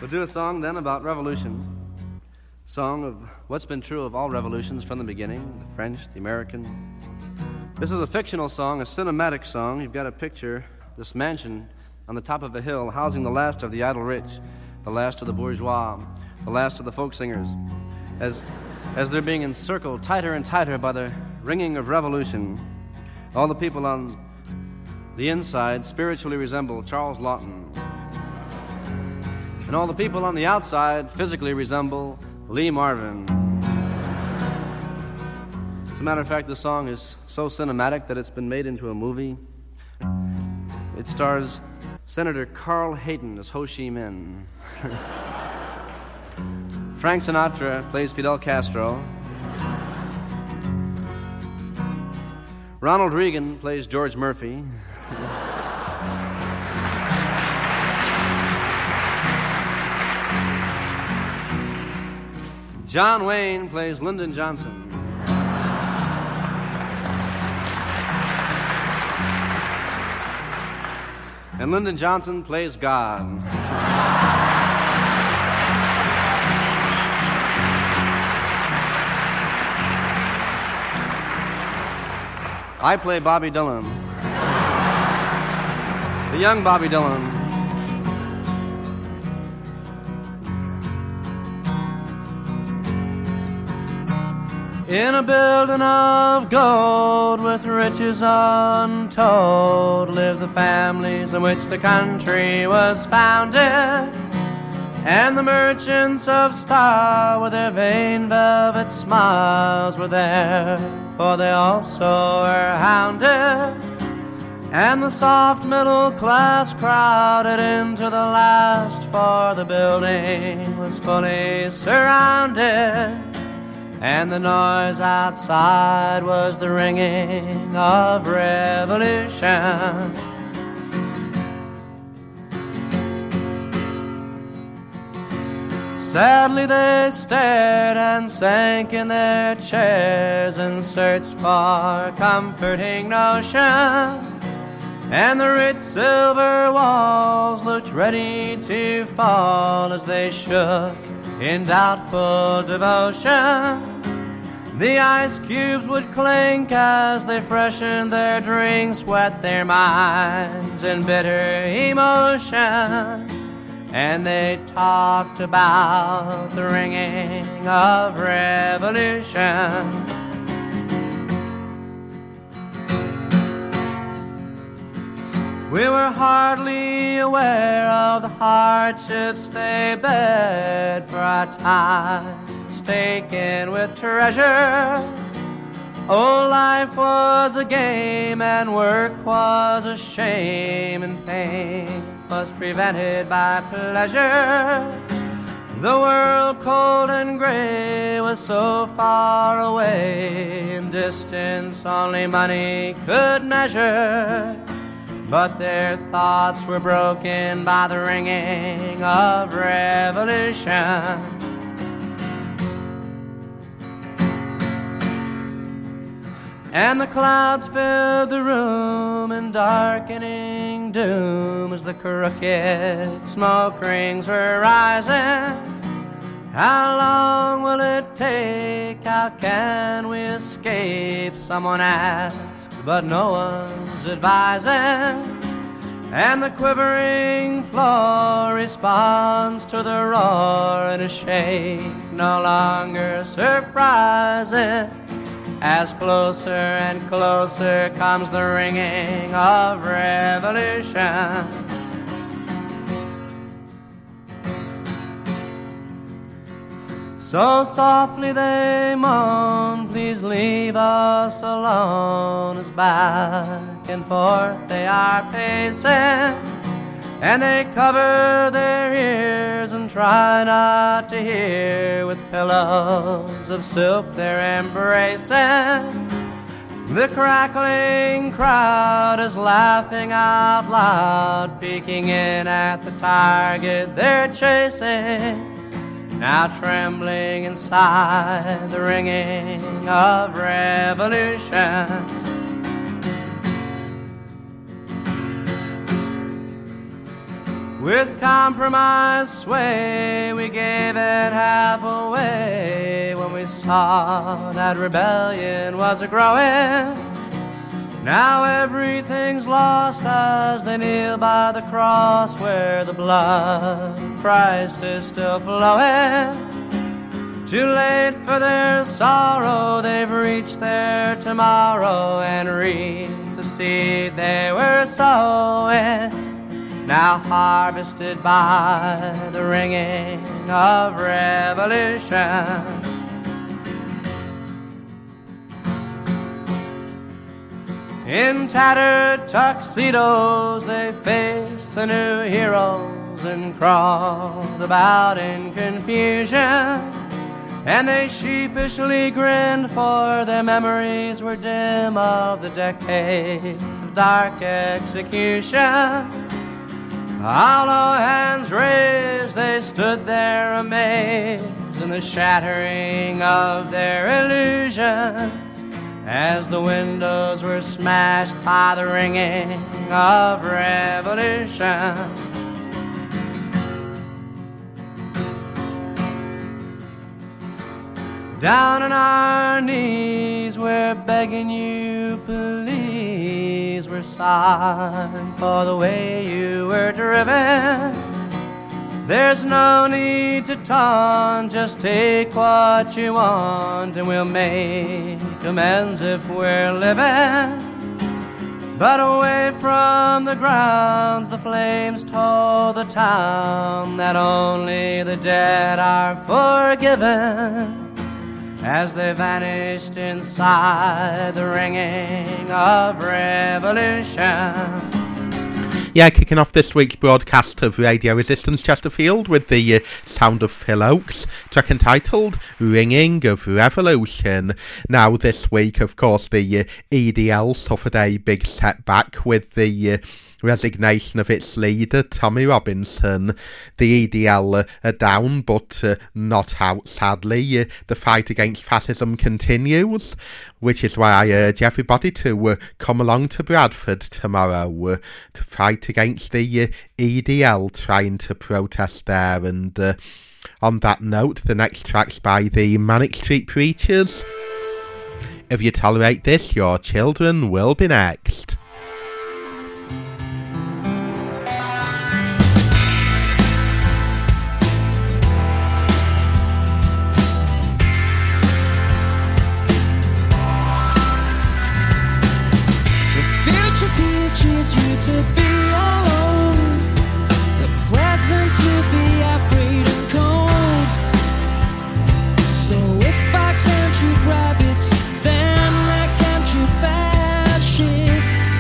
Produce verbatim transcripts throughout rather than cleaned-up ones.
We'll do a song then about revolution. Song of what's been true of all revolutions from the beginning, the French, the American. This is a fictional song, a cinematic song. You've got a picture, this mansion on the top of a hill housing the last of the idle rich, the last of the bourgeois, the last of the folk singers, as, as they're being encircled tighter and tighter by the ringing of revolution. All the people on the inside spiritually resemble Charles Lawton. And all the people on the outside physically resemble Lee Marvin. As a matter of fact, the song is so cinematic that it's been made into a movie. It stars Senator Carl Hayden as Ho Chi Minh. Frank Sinatra plays Fidel Castro. Ronald Reagan plays George Murphy. John Wayne plays Lyndon Johnson. And Lyndon Johnson plays God. I play Bobby Dylan. The young Bobby Dylan. In a building of gold with riches untold lived the families in which the country was founded, and the merchants of style with their vain velvet smiles were there, for they also were hounded, and the soft middle class crowded into the last, for the building was fully surrounded. And the noise outside was the ringing of revolution. Sadly they stared and sank in their chairs and searched for a comforting notion. And the rich silver walls looked ready to fall as they shook in doubtful devotion. The ice cubes would clink as they freshened their drinks, wet their minds in bitter emotion. And they talked about the ringing of revolution. We were hardly aware of the hardships they bared, for our times taken with treasure. Oh, life was a game and work was a shame, and pain was prevented by pleasure. The world cold and gray was so far away, in distance only money could measure. But their thoughts were broken by the ringing of revolution. And the clouds filled the room in darkening doom as the crooked smoke rings were rising. How long will it take? How can we escape? Someone asks, but no one's advising. And the quivering floor responds to the roar in a shake no longer surprising. As closer and closer comes the ringing of revolution. So softly they moan, please leave us alone, as back and forth they are pacing, and they cover their ears and try not to hear, with pillows of silk they're embracing. The crackling crowd is laughing out loud, peeking in at the target they're chasing. Now trembling inside the ringing of revolution. With compromise sway, we gave it half away when we saw that rebellion was a-growing. Now everything's lost as they kneel by the cross where the blood of Christ is still flowing. Too late for their sorrow, they've reached their tomorrow and reaped the seed they were sowing. Now harvested by the ringing of revolution. In tattered tuxedos they faced the new heroes and crawled about in confusion. And they sheepishly grinned, for their memories were dim of the decades of dark execution. Hollow hands raised, they stood there amazed in the shattering of their illusions as the windows were smashed by the ringing of revolution. Down on our knees, we're begging you, please. We're sorry for the way you were driven. There's no need to taunt, just take what you want and we'll make amends if we're living. But away from the grounds, the flames told the town that only the dead are forgiven. As they vanished inside the ringing of revolution. Yeah, kicking off this week's broadcast of Radio Resistance Chesterfield with the uh, sound of Phil Oakes, track entitled Ringing of Revolution. Now this week, of course, the uh, E D L suffered a big setback with the uh, resignation of its leader, Tommy Robinson. The E D L uh, are down, but uh, not out, sadly. Uh, the fight against fascism continues, which is why I urge everybody to uh, come along to Bradford tomorrow uh, to fight against the uh, E D L trying to protest there. And uh, on that note, the next track's by the Manic Street Preachers. If you tolerate this, your children will be next. Teaches you to be alone, the present to be afraid and cold. So if I can't treat rabbits, then I can't treat fascists.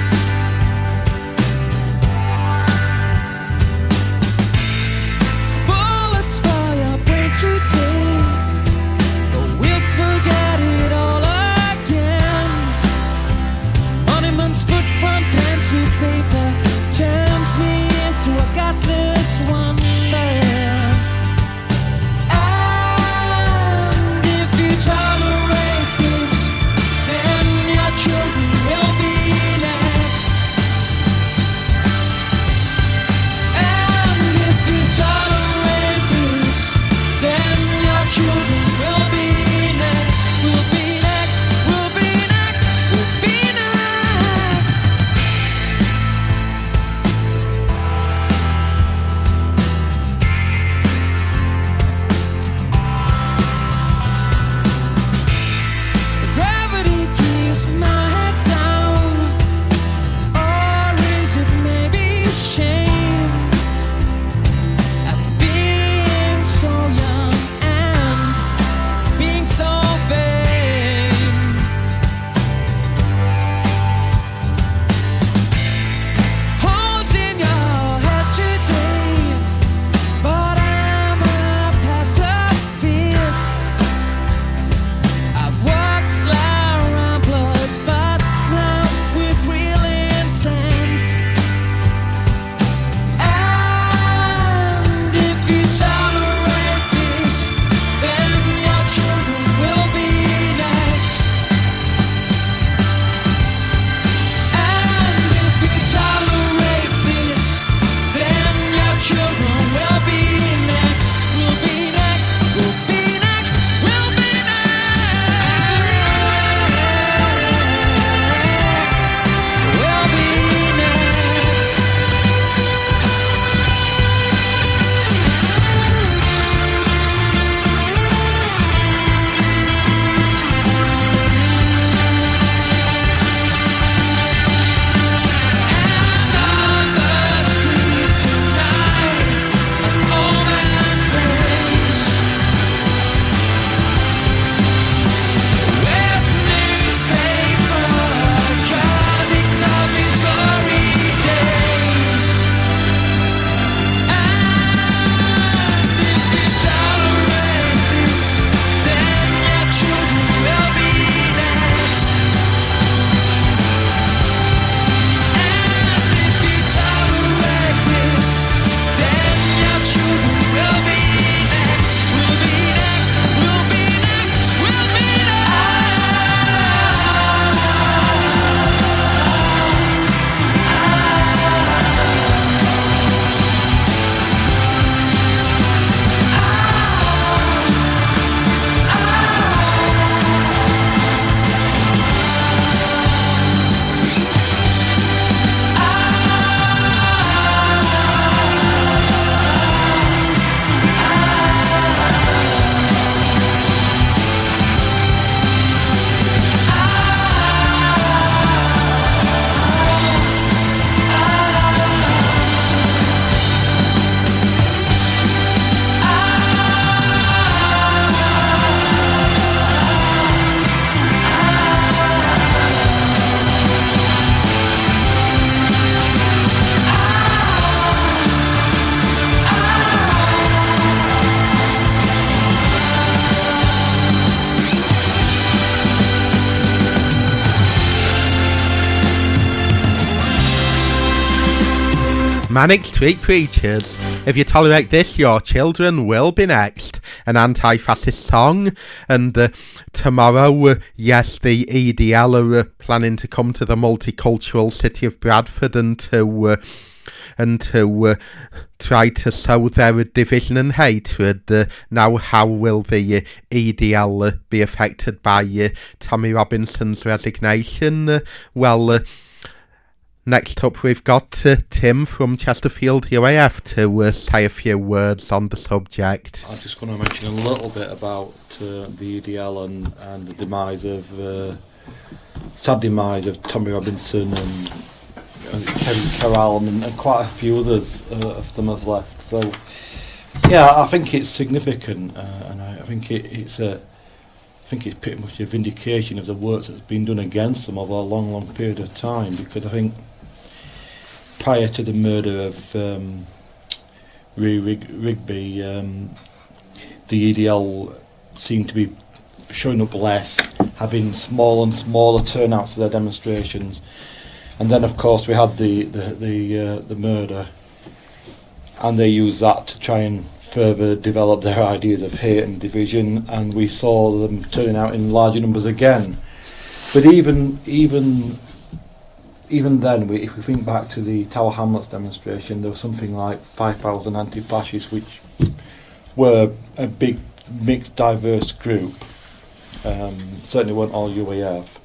Manic Street Preachers. If you tolerate this, your children will be next. An anti-fascist song. And uh, tomorrow, uh, yes, the E D L are uh, planning to come to the multicultural city of Bradford and to... Uh, and to uh, try to sow their division and hatred. Uh, now, how will the uh, E D L uh, be affected by uh, Tommy Robinson's resignation? Uh, well, uh, next up we've got uh, Tim from Chesterfield U A F to uh, say a few words on the subject. I'm just going to mention a little bit about uh, the E D L and, and the demise of, uh, sad demise of Tommy Robinson and and Kevin Carroll and, and quite a few others uh, of them have left. So, yeah, I think it's significant, uh, and I, I think it, it's a, I think it's pretty much a vindication of the work that's been done against them over a long, long period of time. Because I think prior to the murder of um, Ray Rig- Rigby, um, the E D L seemed to be showing up less, having smaller and smaller turnouts to their demonstrations. And then, of course, we had the the the, uh, the murder, and they used that to try and further develop their ideas of hate and division. And we saw them turning out in larger numbers again. But even even even then, we, if we think back to the Tower Hamlets demonstration, there was something like five thousand anti-fascists, which were a big, mixed, diverse group. Um, certainly weren't all U A F.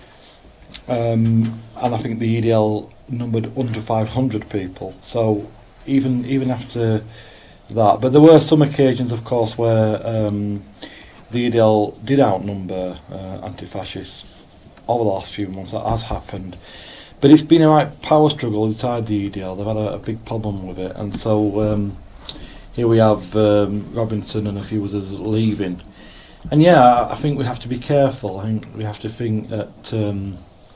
Um, and I think the E D L numbered under five hundred people. So even even after that, but there were some occasions, of course, where um, the E D L did outnumber uh, anti-fascists over the last few months. That has happened, but it's been a right power struggle inside the E D L. They've had a, a big problem with it, and so um, here we have um, Robinson and a few others leaving. And yeah, I think we have to be careful. I think we have to think that. Um,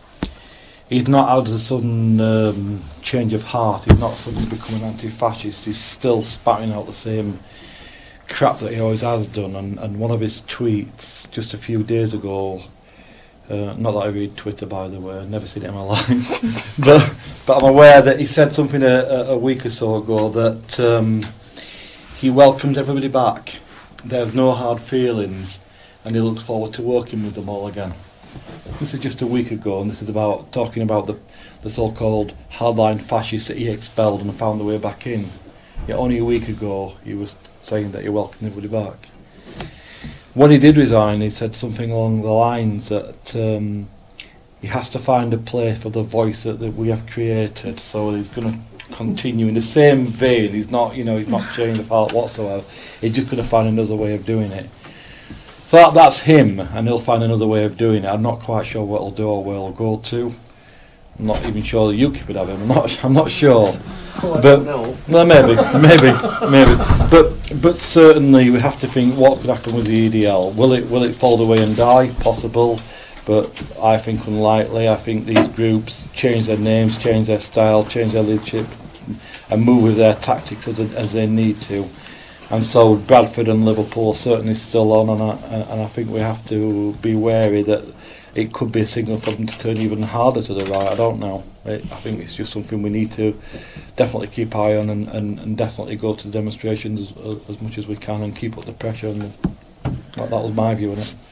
He's not had a sudden um, change of heart. He's not suddenly become an anti-fascist. He's still spouting out the same crap that he always has done. And, and one of his tweets just a few days ago, uh, not that I read Twitter, by the way, I've never seen it in my life, but, but I'm aware that he said something a, a week or so ago that um, he welcomes everybody back. There's no hard feelings, and he looks forward to working with them all again. This is just a week ago, and this is about talking about the, the so-called hardline fascists that he expelled and found their way back in. Yet only a week ago he was saying that he welcomed everybody back. When he did resign, he said something along the lines that um, he has to find a place for the voice that, that we have created. So he's going to continue in the same vein. He's not, you know, he's not changing the heart whatsoever. He's just going to find another way of doing it. So that, that's him, and he'll find another way of doing it. I'm not quite sure what he'll do or where he'll go to. I'm not even sure that UKIP would have him. I'm not. I'm not sure. Oh, I but don't know. Well, maybe, maybe, maybe. But but certainly we have to think what could happen with the E D L. Will it will it fall away and die? Possible, but I think unlikely. I think these groups change their names, change their style, change their leadership, and move with their tactics as, as they need to. And so Bradford and Liverpool are certainly still on, and I, and I think we have to be wary that it could be a signal for them to turn even harder to the right. I don't know. I, I think it's just something we need to definitely keep eye on, and, and, and definitely go to the demonstrations as, as much as we can and keep up the pressure on them. That, that was my view on it.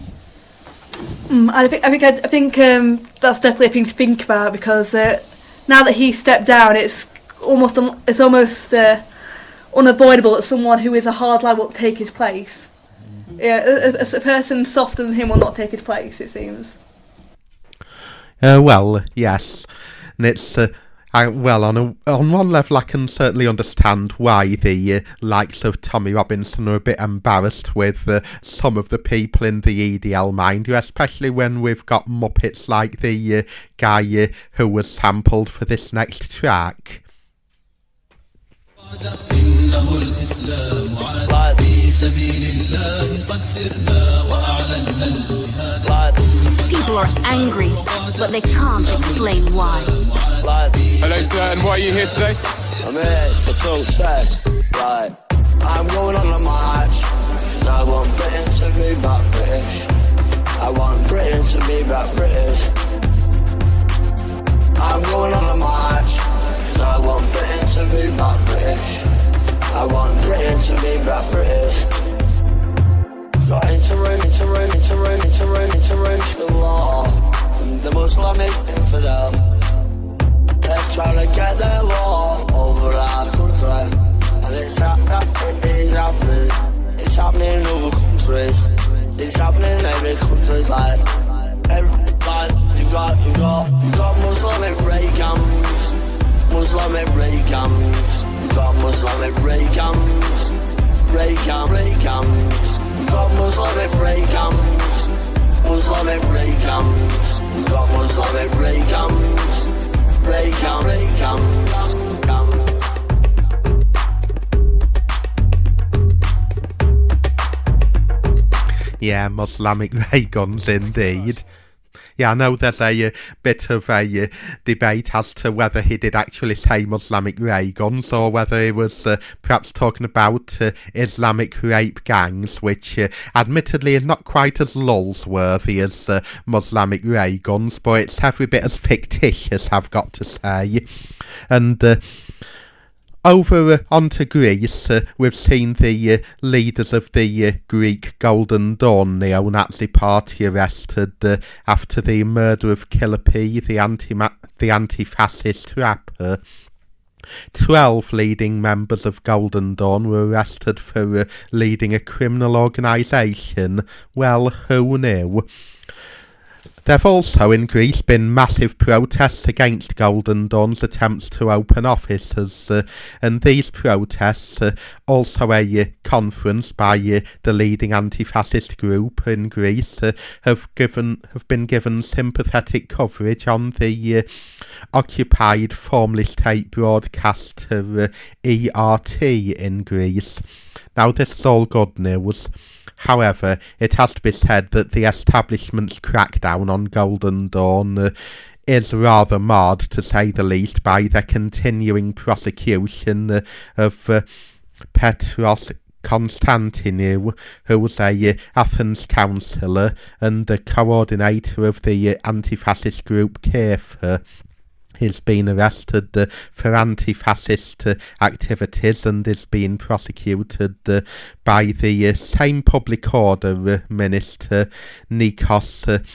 Mm, I think I think I think um, that's definitely a thing to think about, because uh, now that he stepped down, it's almost un- it's almost. Uh, unavoidable that someone who is a hardline will take his place. Mm. Yeah, a, a, a person softer than him will not take his place, it seems. Uh, well, yes. And it's, uh, I, well, on a, on one level I can certainly understand why the uh, likes of Tommy Robinson are a bit embarrassed with uh, some of the people in the E D L, mind you, especially when we've got Muppets like the uh, guy uh, who was sampled for this next track. إنه الإسلام على في سبيل الله قد سرنا وأعلنا الجهاد. People are angry, but they can't explain why. Hello, sir, and why are you here today? I'm here to protest. Right, I'm going on a march. I want Britain to be back British. I want Britain to be back British. I'm going on a march. I want Britain to British. I want Britain to be back British. Got into room, into room, into room, into room, into room, law. And the Muslimic infidel. They're trying to get their law over our country. And it's happening, it is happening. It's happening in other countries. It's happening in every country's like, every, like you got, you got, you got Muslimic rape camps, Muslimic rape camps. You got Muslimic rape camps, rape camp, rape camps. You got Muslimic rape camps, Muslimic rape camps. You got Muslimic rape camps, rape camp, rape camps, camps. Yeah, Muslimic ray guns indeed. Yeah, I know there's a uh, bit of a uh, debate as to whether he did actually say Muslimic ray guns or whether he was uh, perhaps talking about uh, Islamic rape gangs, which uh, admittedly is not quite as lulz-worthy as uh, Muslimic ray guns, but it's every bit as fictitious, I've got to say. And uh, over uh, onto Greece, uh, we've seen the uh, leaders of the uh, Greek Golden Dawn neo-Nazi party arrested uh, after the murder of Killer P, the, anti the anti-fascist rapper. Twelve leading members of Golden Dawn were arrested for uh, leading a criminal organisation. Well, who knew? There have also in Greece been massive protests against Golden Dawn's attempts to open offices, uh, and these protests, uh, also a uh, conference by uh, the leading anti-fascist group in Greece, uh, have given have been given sympathetic coverage on the uh, occupied formerly state broadcaster uh, E R T in Greece. Now this is all good news. However, it has to be said that the establishment's crackdown on Golden Dawn uh, is rather marred, to say the least, by their continuing prosecution uh, of uh, Petros Constantinou, who was a uh, Athens councillor and a coordinator of the uh, anti-fascist group Kefir. He's been arrested uh, for anti-fascist uh, activities and is being prosecuted uh, by the uh, same public order uh, minister, Nikos, uh,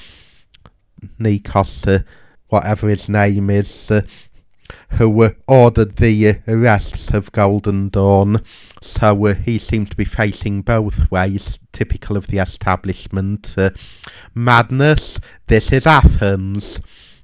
Nikos, uh, whatever his name is, uh, who uh, ordered the uh, arrests of Golden Dawn. So uh, he seems to be facing both ways, typical of the establishment. Uh, madness, this is Athens.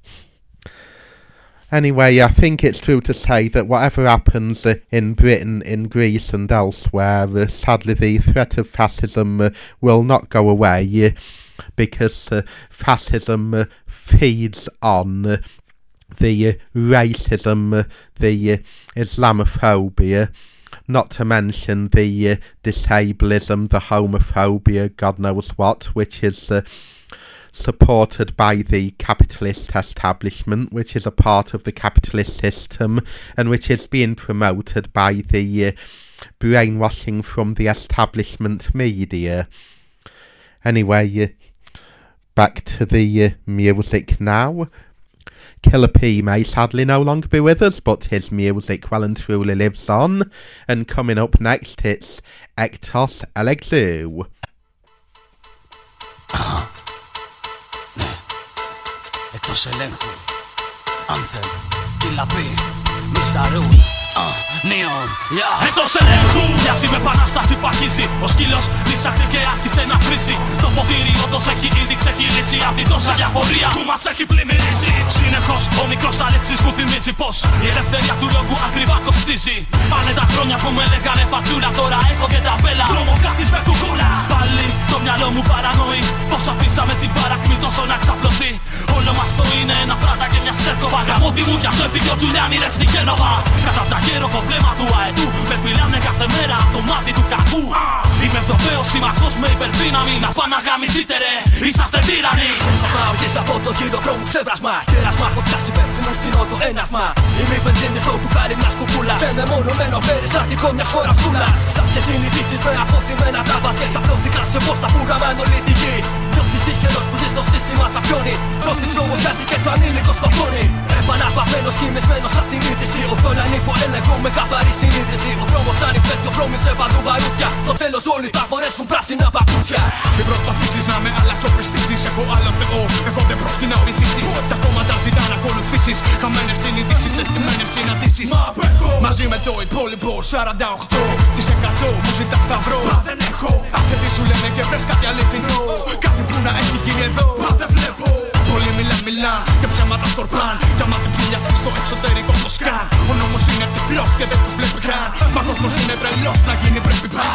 Anyway, I think it's true to say that whatever happens uh, in Britain, in Greece and elsewhere, uh, sadly the threat of fascism uh, will not go away, uh, because uh, fascism uh, feeds on uh, the uh, racism, uh, the uh, Islamophobia, not to mention the uh, disablism, the homophobia, God knows what, which is Uh, supported by the capitalist establishment, which is a part of the capitalist system, and which is being promoted by the uh, brainwashing from the establishment media. Anyway, uh, back to the uh, music now. Killer P may sadly no longer be with us, but his music well and truly lives on, and coming up next it's Ektos Alexou. Εκτός ελέγχου, Anthem, Killer P, μίστερ Ρου, Neon, yeah. Εκτός ελέγχου, μοιάζει με επανάσταση που αρχίζει. Ο σκύλος λύσαξε και άρχισε να βρίζει. Το ποτήρι όντως έχει ήδη ξεκινήσει. Απ' την τόσα διαφορία που μας έχει πλημμυρίσει. Συνεχώς ο μικρός Αλέξης μου θυμίζει πως η ελευθερία του λόγου ακριβά κοστίζει. Πάνε τα χρόνια που με λέγανε φατσούλα, τώρα έχω και τα βέλα. Τρομοκράτης με κουκούλα. Πάλι το μυαλό μου παρανοεί πως αφήσαμε την παρακμή τόσο να εξαπλωθεί. Όλο μας το είναι ένα πράτα και μια σέρκοβα. Γαμώτη μου γι' αυτό έφυγε ο Τζουλιάνι ρε στη Γένοβα. Κατά τα γέροβο βλέμμα του αετού με φυλάνε κάθε μέρα από το μάτι του κακού. Είμαι Ευρωπαίος συμμαχός με υπερδύναμη. Να πάνε να γαμηθείτε ρε, είσαστε τύρανοι. Σέσπαμα οργές από το χειροκρόμου ξέδρασμα. Κέρασμα φωτιάς υπεύθυνος στην ότο ένασμα. Είμαι η βενζίνη στο κουκάρι μιας κουκούλας. Δεν μεμονωμένο περιστατικό μιας χώρας φούλας. Σαν ποιες συνειδήσεις με αποθυμένα τα βαθιά εξαπλώθηκαν σε πώς τα φούγαμε ανολυτική. Νιώθεις τυχερός που ζεις στο σύστημα σαν πιόνι. Πρόσεξε όμως κάτι και το ανήλικο στο χώνει. Επαναπαυμένος κοιμισμένος απ' την είδηση. Οθόνη ανυπό έλεγχο με καθαρή συνείδηση. βρώμιζε παντού μπαρούδια. Στο τέλος όλοι θα φορέσουν πράσινα παπούτσια. Μην προσπαθήσεις να με αλλάξω πιστήσεις. Έχω άλλο θεό, εγώ δεν προσκυνάω ρυθίσεις. Τα κόμματα ζητά να ακολουθήσεις. Χαμένες συνειδήσεις, αισθημένες συναντήσεις. Μα απέχω μαζί με το υπόλοιπο σαράντα οκτώ τοις εκατό μου ζητά σταυρό. Μα δεν έχω. Άσε τι σου λένε και βρες κάτι αληθινό. Κάτι που να έχει γίνει εδώ. Μα δεν βλέπω. Πολλοί μιλάν, μιλάν και ψέματα σκορπάν. Κι άμα την πληλιαστεί στο εξωτερικό το σκάν. Ο νόμος είναι τυφλός και δεν τους βλέπει καν. Μα κόσμος είναι τρελός, να γίνει πρέπει παν.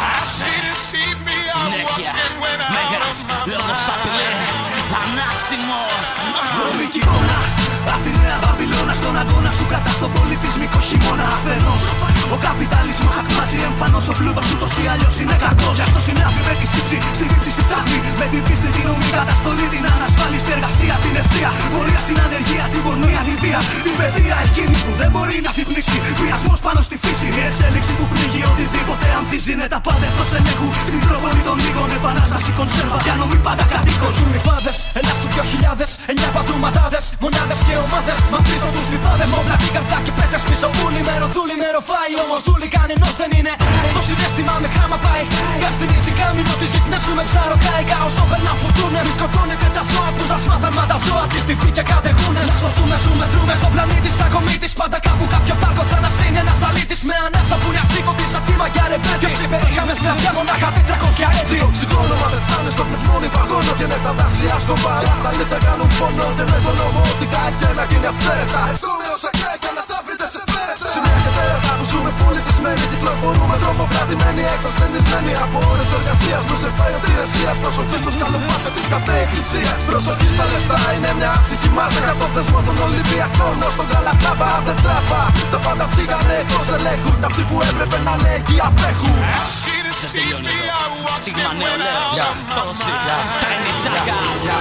Συνέχεια, μέγας, λόγος απειλέ. Θανάσιμος, βρωμική εικόνα. Αθηναία Βαβυλώνα, στον αγώνα σου κρατάς τον πολιτισμικό χειμώνα. Αφενός, ο καπιταλισμός ακτάζει εμφανώς. Ο πλούτος ούτως ή αλλιώς είναι κακός. Γι' αυτό συνάδει με τη σύψη, στη ρήψη, στη στάθμη. Με την πίστη, την ομή, καταστολή, την ανασφάλιστη εργασία, την ευθεία. Πορεία στην ανεργία, την πορνεία, τη βία. Την παιδεία εκείνη που δεν μπορεί να αφυπνίσει. Βιασμός πάνω στη φύση. Η εξέλιξη που πνίγει οτιδήποτε ανθίζει. Είναι τα πάντα εκτός ελέγχου. Στην προβολή των λίγων, επανάσταση κονσέρβα. Διανομή πάντα κατοίκων. Τουρνιφάδες, Ελλάς του δύο χιλιάδες. Εννιά πατρουματάδες, μονάδες και ομάδες. Μα πίσω τους λιπάδες, μόμπλα την καρδιά και πέτρες πίσω. Ούλη μέρο, δούλη μέρο, φάει. Όμως δούλη κανενός δεν είναι. Το συνέστημα με χάμα πάει. Για στην ήρθη κάμινο της γης με σου με ψάρο κάικα. Όσο περνά φουρτούνες, μη σκοτώνε και τα ζώα που σας μάθαν. Μα τα ζώα τη στη και κατεχούνες. Να σωθούμε, ζούμε, δρούμε στον πλανήτη σαν κομίτης. Πάντα κάπου κάποιο πάρκο θα να είναι ένας αλήτης. Με ανάσα που είναι αστίκοτη σαν τίμα για ρεμπέτη. Ποιος είπε είχαμε σκλαβιά μονάχα τετρακόσια έτη. Στο οξυγόνο μα δεν φτάνε στο πνευμόνι παγώνω. Και με τα δάση ασκοβάλα στα λίθα κάνουν φωνό. Και με τον νόμο ότι κάτι ένα γίνει αυθαίρετα. Εύχομαι όσα κλαίει και να τα βρείτε σε φέρετρα. Σημεία και τέρατα που ζούμε πολιτισμένοι. Κυκλοφορούμε τρομοκρατημένοι, εξασθενισμένοι. Από ώρες εργασίας μου σε φάει οτηρεσίας. Προσοχή στο σκαλοπάτι της κάθε εκκλησίας. Προσοχή στα λεφτά είναι μια ψυχή μας. Εκατό θεσμό των Ολυμπιακών ως τον Καλαχτάμπα. Δεν τράβα, τα πάντα φύγανε εκτός ελέγχου. Κι αυτοί που έπρεπε να είναι εκεί απέχουν. Δεν τελειώνει εδώ. Στίγμα νεολαίος, πόση, τρένη τσάκα.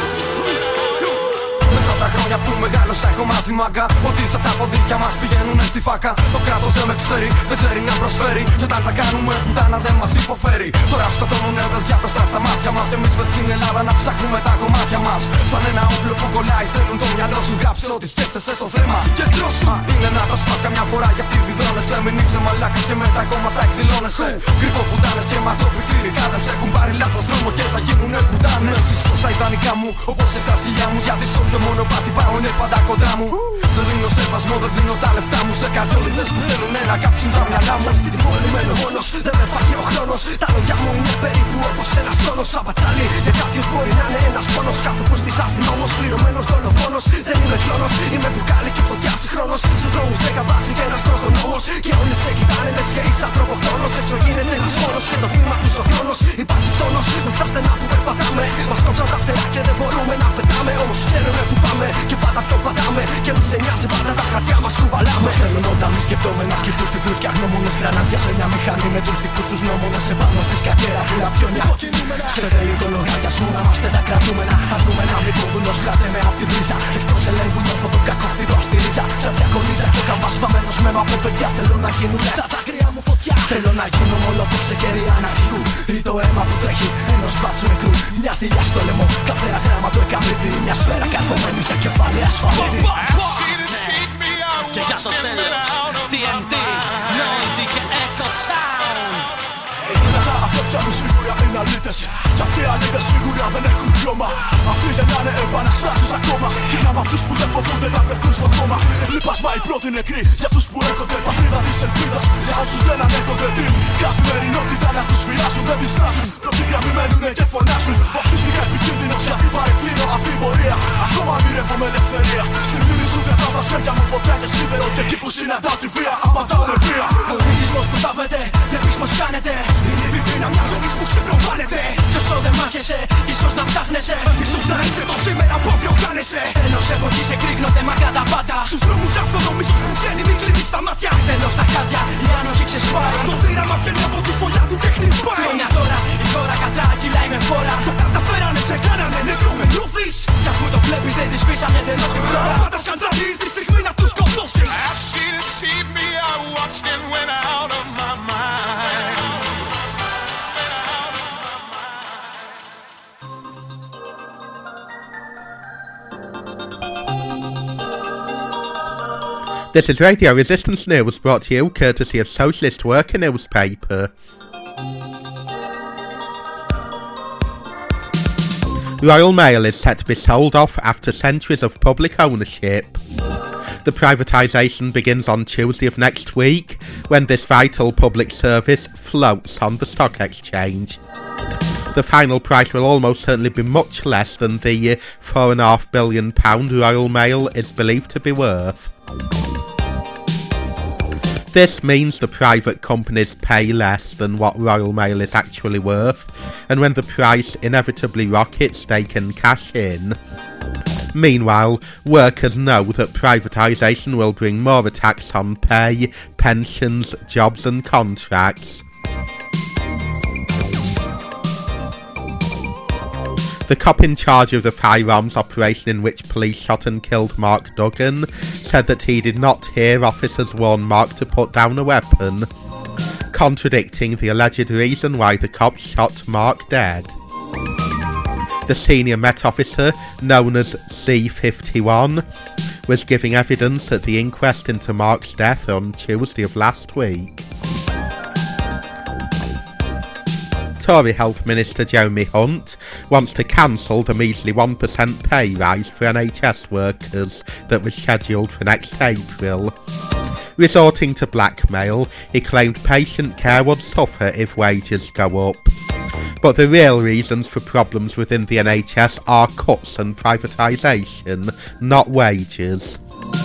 Μέσα στα χρόνια που μεγάλωσα έχω μάθει μάγκα. Ότι σαν τα ποντίκια μας πηγαίνουνε στη φάκα. Το κράτος δεν με ξέρει, δεν ξέρει να προσφέρει. Και όταν τα κάνουμε πουτάνα δεν μας υποφέρει. Τώρα σκοτώνουνε παιδιά μπροστά στα μάτια μας. Και εμείς μες στην Ελλάδα να ψάχνουμε τα κομμάτια μας. Σαν ένα όπλο που κολλάει θέλουν το μυαλό σου. Γράψε ό,τι σκέφτεσαι στο θέμα. Συγκεντρώσου. Είναι να το σπάς καμιά φορά γιατί βιδώνεσαι. Μην είσαι μαλάκας και με τα κόμματα εκδηλώνεσαι. Κρυφό πουτάνες και ματσοπιτσιρικάδες έχουν πάρει λάθος δρόμο και θα γίνουνε πουτάνες. Στα ιδανικά μου, όπως και στα σκυλιά μου. Γιατί σ' όποιο μονοπάτι πάω είναι πάντα κοντά μου. Δεν δίνω σεβασμό, δεν δίνω τα λεφτά μου σε καρδιόλιδες που θέλουνε να κάψουν τα μυαλά μου. Σ' αυτή τη πόλη μένω μόνος, δεν με φάγει ο χρόνος. Τα λόγια μου είναι περίπου όπως ένας τόνος. Σαν πατσάλι, για κάποιους μπορεί να είναι ένας πόνος. Κάθε που στης αστυνόμος, πληρωμένος δολοφόνος. Δεν είμαι κλόνος, είμαι μπουκάλι και φωτιά συγχρόνος. Στους δρόμους δέκα βάζει και ένας τροχονόμος. Και όλοι σε κοιτάνε λες και είσαι ανθρωποκτόνος. Έξω γίνεται ένας φόνος και το κύμα τους ο χρόνος. Υπάρχει φτώνος μες στα στενά που περπατάμε. Μας κόψαν τα φτερά και δεν μπορούμε να πετάμε. Όμως ξέρουμε που πάμε και πάντα πιο πατάμε. Και μη σε νοιάζει πάντα τα χαρτιά μας κουβαλάμε. Μας θέλουν όταν μη σκεπτόμενα σκεφτούς τυφλούς και αγνώμονες. Γρανάζια σε μια μηχανή με τους δικούς τους νόμονες. Επάνω στη σκακέρα του λαπιόνια. Σε τέλει το λογαριασμό να είμαστε τα κρατούμενα. Αρνούμενα μη προβουνός φλατέμε απ' την πρίζα. Εκτός ελέγχου νιώθω τον κακό χτυπώ στη ρίζα. Σαν διακονίζα και ο καμπάς βαμμένος με από παιδιά. Θέλω να γίνουνε τα δάκρυα μου φωτιά. Θέλω να γίνω μόλοπος σε χέρι αναρχικού. Ή το αίμα που τρέχει ενός μπάτσου νεκρού. Μια θηλιά στο λαιμό, κάθε αγράμμα του εκαμπλήτη. Μια σφαίρα καρφωμένη σε κεφάλι ασφαλίτη. Και για στο τέλος, τι εν τι, noisy και echo sound. Τα αδέρφια μου σίγουρα είναι αλήτες. Κι αυτοί οι αλήτες σίγουρα δεν έχουν πιώμα. Αυτοί γεννάνε επαναστάσεις ακόμα. Γυρνάμε αυτούς που δεν φοβούνται να βρεθούν στο κόμμα. Λυπάσμα οι πρώτοι νεκροί για αυτούς που έρχονται. Πατρίδα της ελπίδας για όσους δεν ανέχονται την καθημερινότητα να τους πειράζουν. Δεν διστάζουν, πρώτη γραμμή μένουνε και φωνάζουν. Βαφτίστηκα επικίνδυνος γιατί παρεκκλίνω απ' την πορεία. Ακόμα ονειρεύομαι ελευθερία. Στη μνήμη σου κρατάω στα χέρια μου φωτιά και σίδερο. Και εκεί που συναντάω τη βία, απαντάω νευρία. Ο λυγισμός που θάβεται, βλέπεις πως κάνετε. Είναι η βιβλία μια ζωής που ξεπροβάλλεται. Κι όσο δεν μάχεσαι, ίσως να ψάχνεσαι. Ίσως να είσαι το σήμερα που αύριο χάνεσαι. Τέλος εποχής εκρήγνονται μακρά τα πάντα. Στους δρόμους αυτονομίζεις που βγαίνει μη κλείνεις τα μάτια. Τέλος τα χάδια, η άνοχη ξεσπάει. Το θύραμα βγαίνει από τη φωλιά του και χτυπάει. Χρόνια τώρα, η χώρα κατά κυλάει με φόρα. Το καταφέρανε, σε κάνανε νεκρό με νιώθεις. Κι αφού το βλέπεις δεν τις πείσανε εντελώς και φλόρα. Πάντα σκανδράλι ήρθε η στιγμή να τους σκοτώσεις. As she deceived me, I watched and went out of my mind. This is Radio Resistance News, brought to you courtesy of Socialist Worker newspaper. Royal Mail is set to be sold off after centuries of public ownership. The privatisation begins on Tuesday of next week, when this vital public service floats on the stock exchange. The final price will almost certainly be much less than the four point five billion pounds Royal Mail is believed to be worth. This means the private companies pay less than what Royal Mail is actually worth, and when the price inevitably rockets, they can cash in. Meanwhile, workers know that privatisation will bring more attacks on pay, pensions, jobs and contracts. The cop in charge of the firearms operation in which police shot and killed Mark Duggan said that he did not hear officers warn Mark to put down a weapon, contradicting the alleged reason why the cops shot Mark dead. The senior Met officer, known as C fifty-one, was giving evidence at the inquest into Mark's death on Tuesday of last week. Tory Health Minister Jeremy Hunt wants to cancel the measly one percent pay rise for N H S workers that was scheduled for next April. Resorting to blackmail, he claimed patient care would suffer if wages go up. But the real reasons for problems within the N H S are cuts and privatisation, not wages.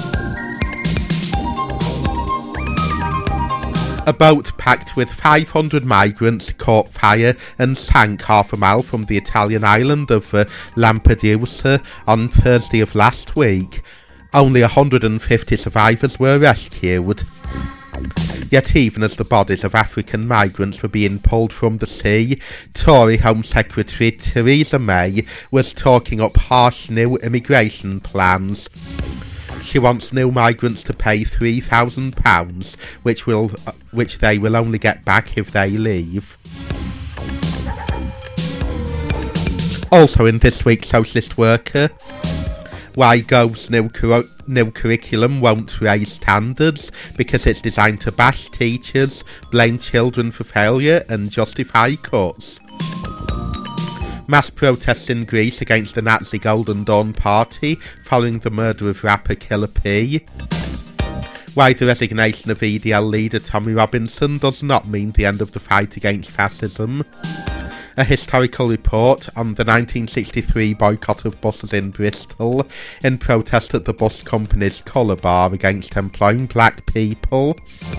A boat packed with five hundred migrants caught fire and sank half a mile from the Italian island of uh, Lampedusa on Thursday of last week. Only one hundred fifty survivors were rescued. Yet even as the bodies of African migrants were being pulled from the sea, Tory Home Secretary Theresa May was talking up harsh new immigration plans. She wants new migrants to pay three thousand pounds, which will, uh, which they will only get back if they leave. Also in this week's Socialist Worker, why Gove's new, cur- new curriculum won't raise standards because it's designed to bash teachers, blame children for failure and justify cuts. Mass protests in Greece against the Nazi Golden Dawn Party following the murder of rapper Killer P. Why the resignation of E D L leader Tommy Robinson does not mean the end of the fight against fascism. A historical report on the nineteen sixty-three boycott of buses in Bristol in protest at the bus company's colour bar against employing black people.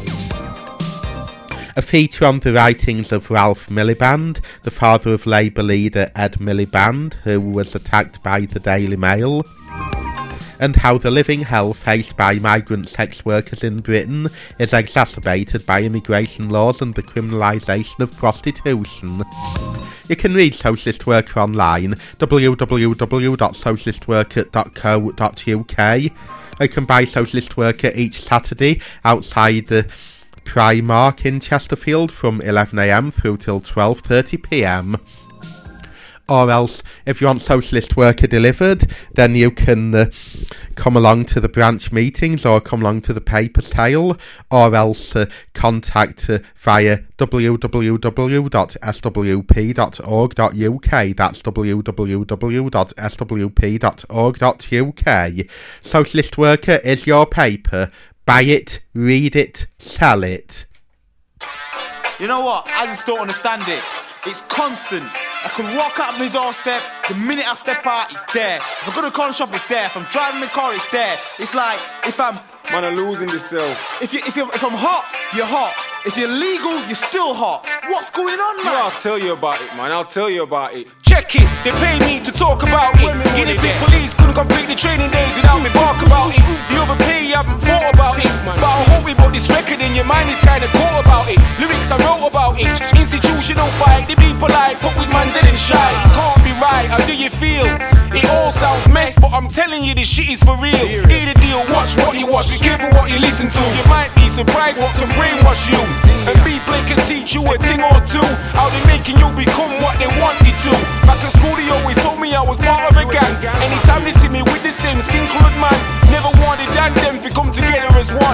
A feature on the writings of Ralph Miliband, the father of Labour leader Ed Miliband, who was attacked by the Daily Mail. And how the living hell faced by migrant sex workers in Britain is exacerbated by immigration laws and the criminalisation of prostitution. You can read Socialist Worker online, w w w dot socialist worker dot co dot u k. You can buy Socialist Worker each Saturday outside the Primark in Chesterfield from eleven a m through till twelve thirty p m. Or else, if you want Socialist Worker delivered, then you can uh, come along to the branch meetings or come along to the paper sale, or else uh, contact uh, via w w w dot s w p dot org dot u k. That's w w w dot s w p dot org dot u k. Socialist Worker is your paper. Buy it, read it, sell it. You know what? I just don't understand it. It's constant. I can walk out my doorstep, the minute I step out, it's there. If I go to the corner shop, it's there. If I'm driving my car, it's there. It's like, if I'm... Man, I'm losing yourself. If, you, if, you, if I'm hot, you're hot. If you're legal, you're still hot. What's going on, man? Yeah, I'll tell you about it, man. I'll tell you about it. Check it, they pay me to talk about it. Guinea pig police couldn't complete the training days without me bark about it. The overpay, you haven't thought about it. But I hope about this record in your mind is kinda caught about it. Lyrics I wrote about it. Institutional fight, they be polite, but with man's head and shy. It can't be right, how do you feel? It all sounds mess, but I'm telling you this shit is for real. Hear the deal, watch what you watch, be careful what you listen to. You might be surprised what can brainwash you. And B-Play can teach you a thing or two. How they making you become what they want you to. Back at school they always told me I was part of a gang. Anytime they see me with the same skin coloured man, never wanted and them to come together as one.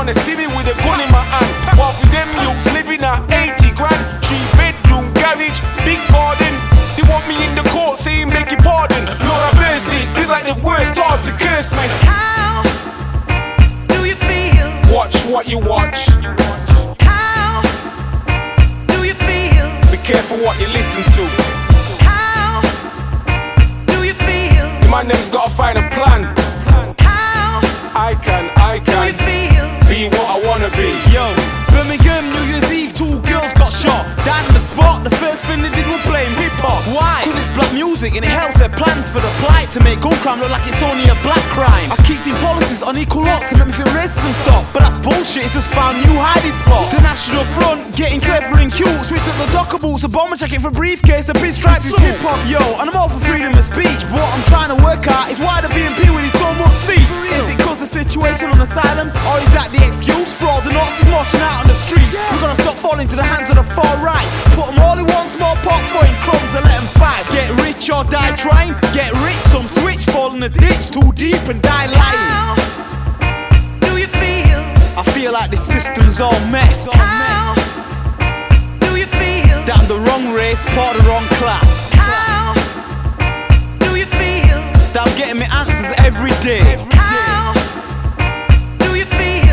wanna see me with a gun in my hand. While for them youths living at eighty grand, three bedroom garage, big garden. They want me in the court saying beg your pardon. Lord have mercy, feels like they've worked hard to curse me. How do you feel? Watch what you watch. How do you feel? Be careful what you listen to. How do you feel? The man them's gotta find a plan. How I can, I do you can feel? be what I wanna be. Yo, Birmingham, New Year's Eve, two girls got shot. Died on the spot, the first thing they did was blame hip-hop. Why? Cause it's black music and it helps their plans for the plight to make gun crime look like it's only a black crime. I keep seeing policies on equal lots to make me feel racism stop, but that's bullshit, it's just found new hiding spots. The National Front, getting clever and cute, switched up the docker boots, a bomber jacket for a briefcase, a big stripe suit. This is hip-hop, yo, and I'm all for freedom of speech, but what I'm trying to work out is why the B N P with so much seats. Is it cause the situation on asylum, or is that the excuse for all the Nazis marching out on the streets? We're gonna stop falling to the hands of the far right, put them all in one small pot, throwing crumbs and let them fight. Get rich or die trying, get rich, some switch, fall in the ditch too deep and die lying. How do you feel? I feel like the system's all messed. How do you feel? That I'm the wrong race, part of the wrong class. How do you feel? That I'm getting me answers every day. How do you feel?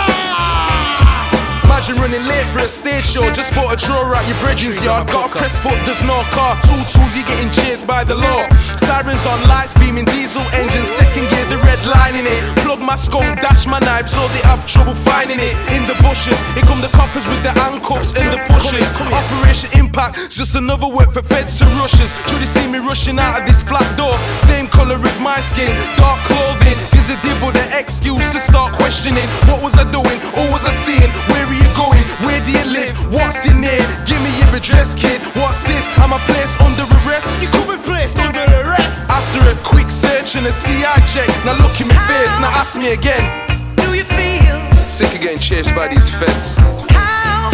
Imagine running late for a stage show, just put a drawer out your bridging's yard. Got a press foot, there's no car, two tools, you're getting chased by the law. Sirens on, lights beaming, diesel engine, second gear, the red line in it. Plug my skunk, dash my knife, so they have trouble finding it. In the bushes, here come the coppers with the handcuffs and the pushes. Operation Impact, it's just another word for feds to rushes. Should they see me rushing out of this flat door? Same colour as my skin, dark clothing. Is a dibble the excuse to start questioning? What was I doing? Or was I seeing? Where are you going? Where do you live? What's your name? Give me your address, kid. What's this? Am I placed under arrest? You could be placed under arrest. After a quick search and a C I check, now look in my face, now ask me again. Do you feel? Sick of getting chased by these feds. How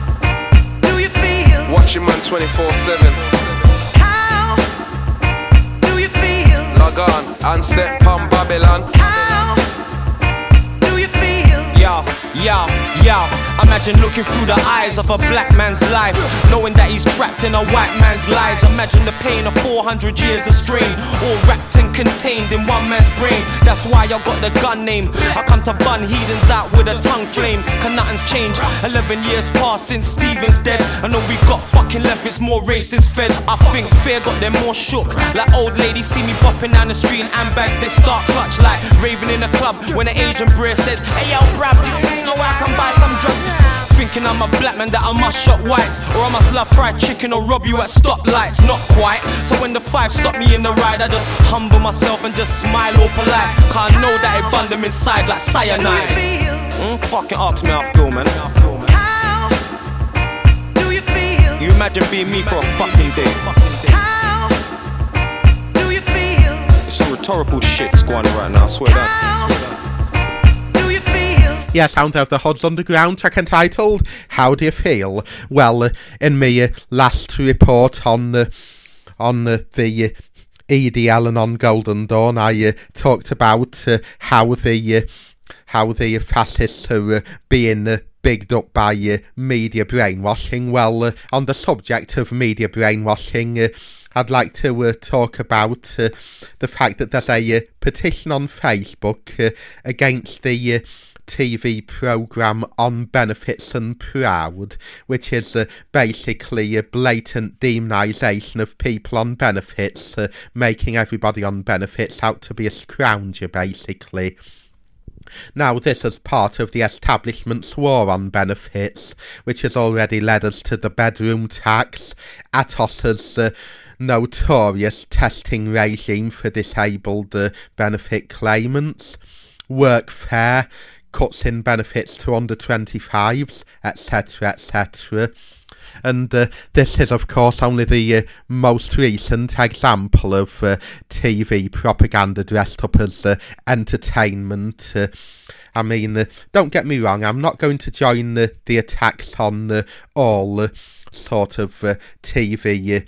do you feel? Watching man twenty-four seven. How do you feel? Log on and step on Babylon. How do you feel? Yo, yo, yo. Imagine looking through the eyes of a black man's life, knowing that he's trapped in a white man's lies. Imagine the pain of four hundred years of strain, all wrapped and contained in one man's brain. That's why I got the gun name. I come to bun heathens out with a tongue flame. Cause nothing's changed. Eleven years past since Stephen's dead. I know we got fucking left, it's more racists fed. I think fear got them more shook. Like old ladies see me bopping down the street in handbags, they start clutch like raving in a club when an Asian bro says, hey yo bruv, do you know where I can buy some drugs? Thinking I'm a black man that I must shot whites, or I must love fried chicken or rob you at stoplights. Not quite. So when the five stop me in the ride, I just humble myself and just smile all polite. Cause I know that it burned them inside like cyanide. Mm, fucking ask me up, though, man. How do you feel? You imagine being me for a fucking day. How do you feel? It's some rhetorical shit that's going on right now, I swear that. How do you feel? Yeah, sound of the Hods Underground track entitled How Do You Feel? Well, uh, in my uh, last report on uh, on uh, the uh, E D L and on Golden Dawn, I uh, talked about uh, how the uh, how the fascists are uh, being uh, bigged up by uh, media brainwashing. Well, uh, on the subject of media brainwashing, uh, I'd like to uh, talk about uh, the fact that there's a uh, petition on Facebook uh, against the uh, T V programme On Benefits and Proud, which is uh, basically a blatant demonisation of people on benefits, uh, making everybody on benefits out to be a scrounger, basically. Now, this is part of the establishment's war on benefits, which has already led us to the bedroom tax, Atos's uh, notorious testing regime for disabled uh, benefit claimants, workfare, cuts in benefits to under twenty-fives, et cetera, et cetera. And uh, this is, of course, only the uh, most recent example of uh, T V propaganda dressed up as uh, entertainment. Uh, I mean, uh, don't get me wrong, I'm not going to join uh, the attacks on uh, all uh, sort of uh, T V uh,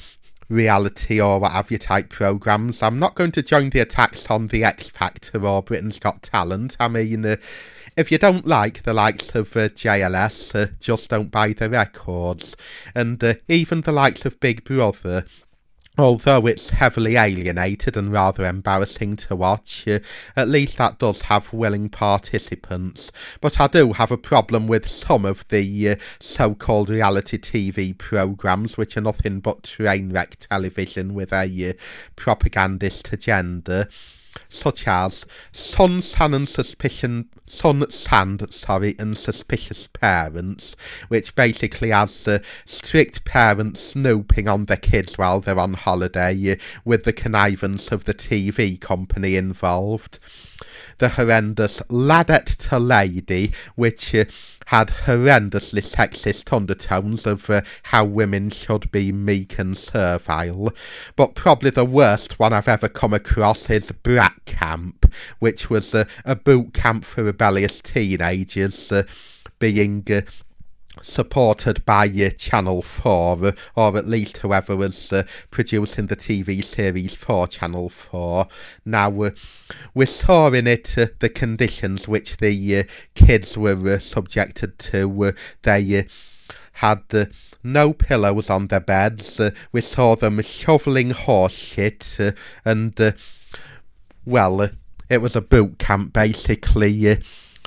reality or what have you type programmes. I'm not going to join the attacks on the X Factor or Britain's Got Talent. I mean, uh, if you don't like the likes of uh, J L S, uh, just don't buy the records. And uh, even the likes of Big Brother, although it's heavily alienated and rather embarrassing to watch, uh, at least that does have willing participants. But I do have a problem with some of the uh, so-called reality T V programmes, which are nothing but train wreck television with a uh, propagandist agenda, such as Sun, Sun and Suspicion, Sun, Sand, sorry, and Suspicious Parents, which basically has uh, strict parents snooping on their kids while they're on holiday, uh, with the connivance of the T V company involved. The horrendous Ladette to Lady, which uh, had horrendously sexist undertones of uh, how women should be meek and servile. But probably the worst one I've ever come across is Brat Camp, which was uh, a boot camp for rebellious teenagers uh, being uh, supported by uh, Channel four, uh, or at least whoever was uh, producing the T V series for Channel four. Now, uh, we saw in it uh, the conditions which the uh, kids were uh, subjected to. Uh, they uh, had uh, no pillows on their beds. Uh, we saw them shoveling horse shit, uh, and, uh, well, uh, it was a boot camp, basically, uh,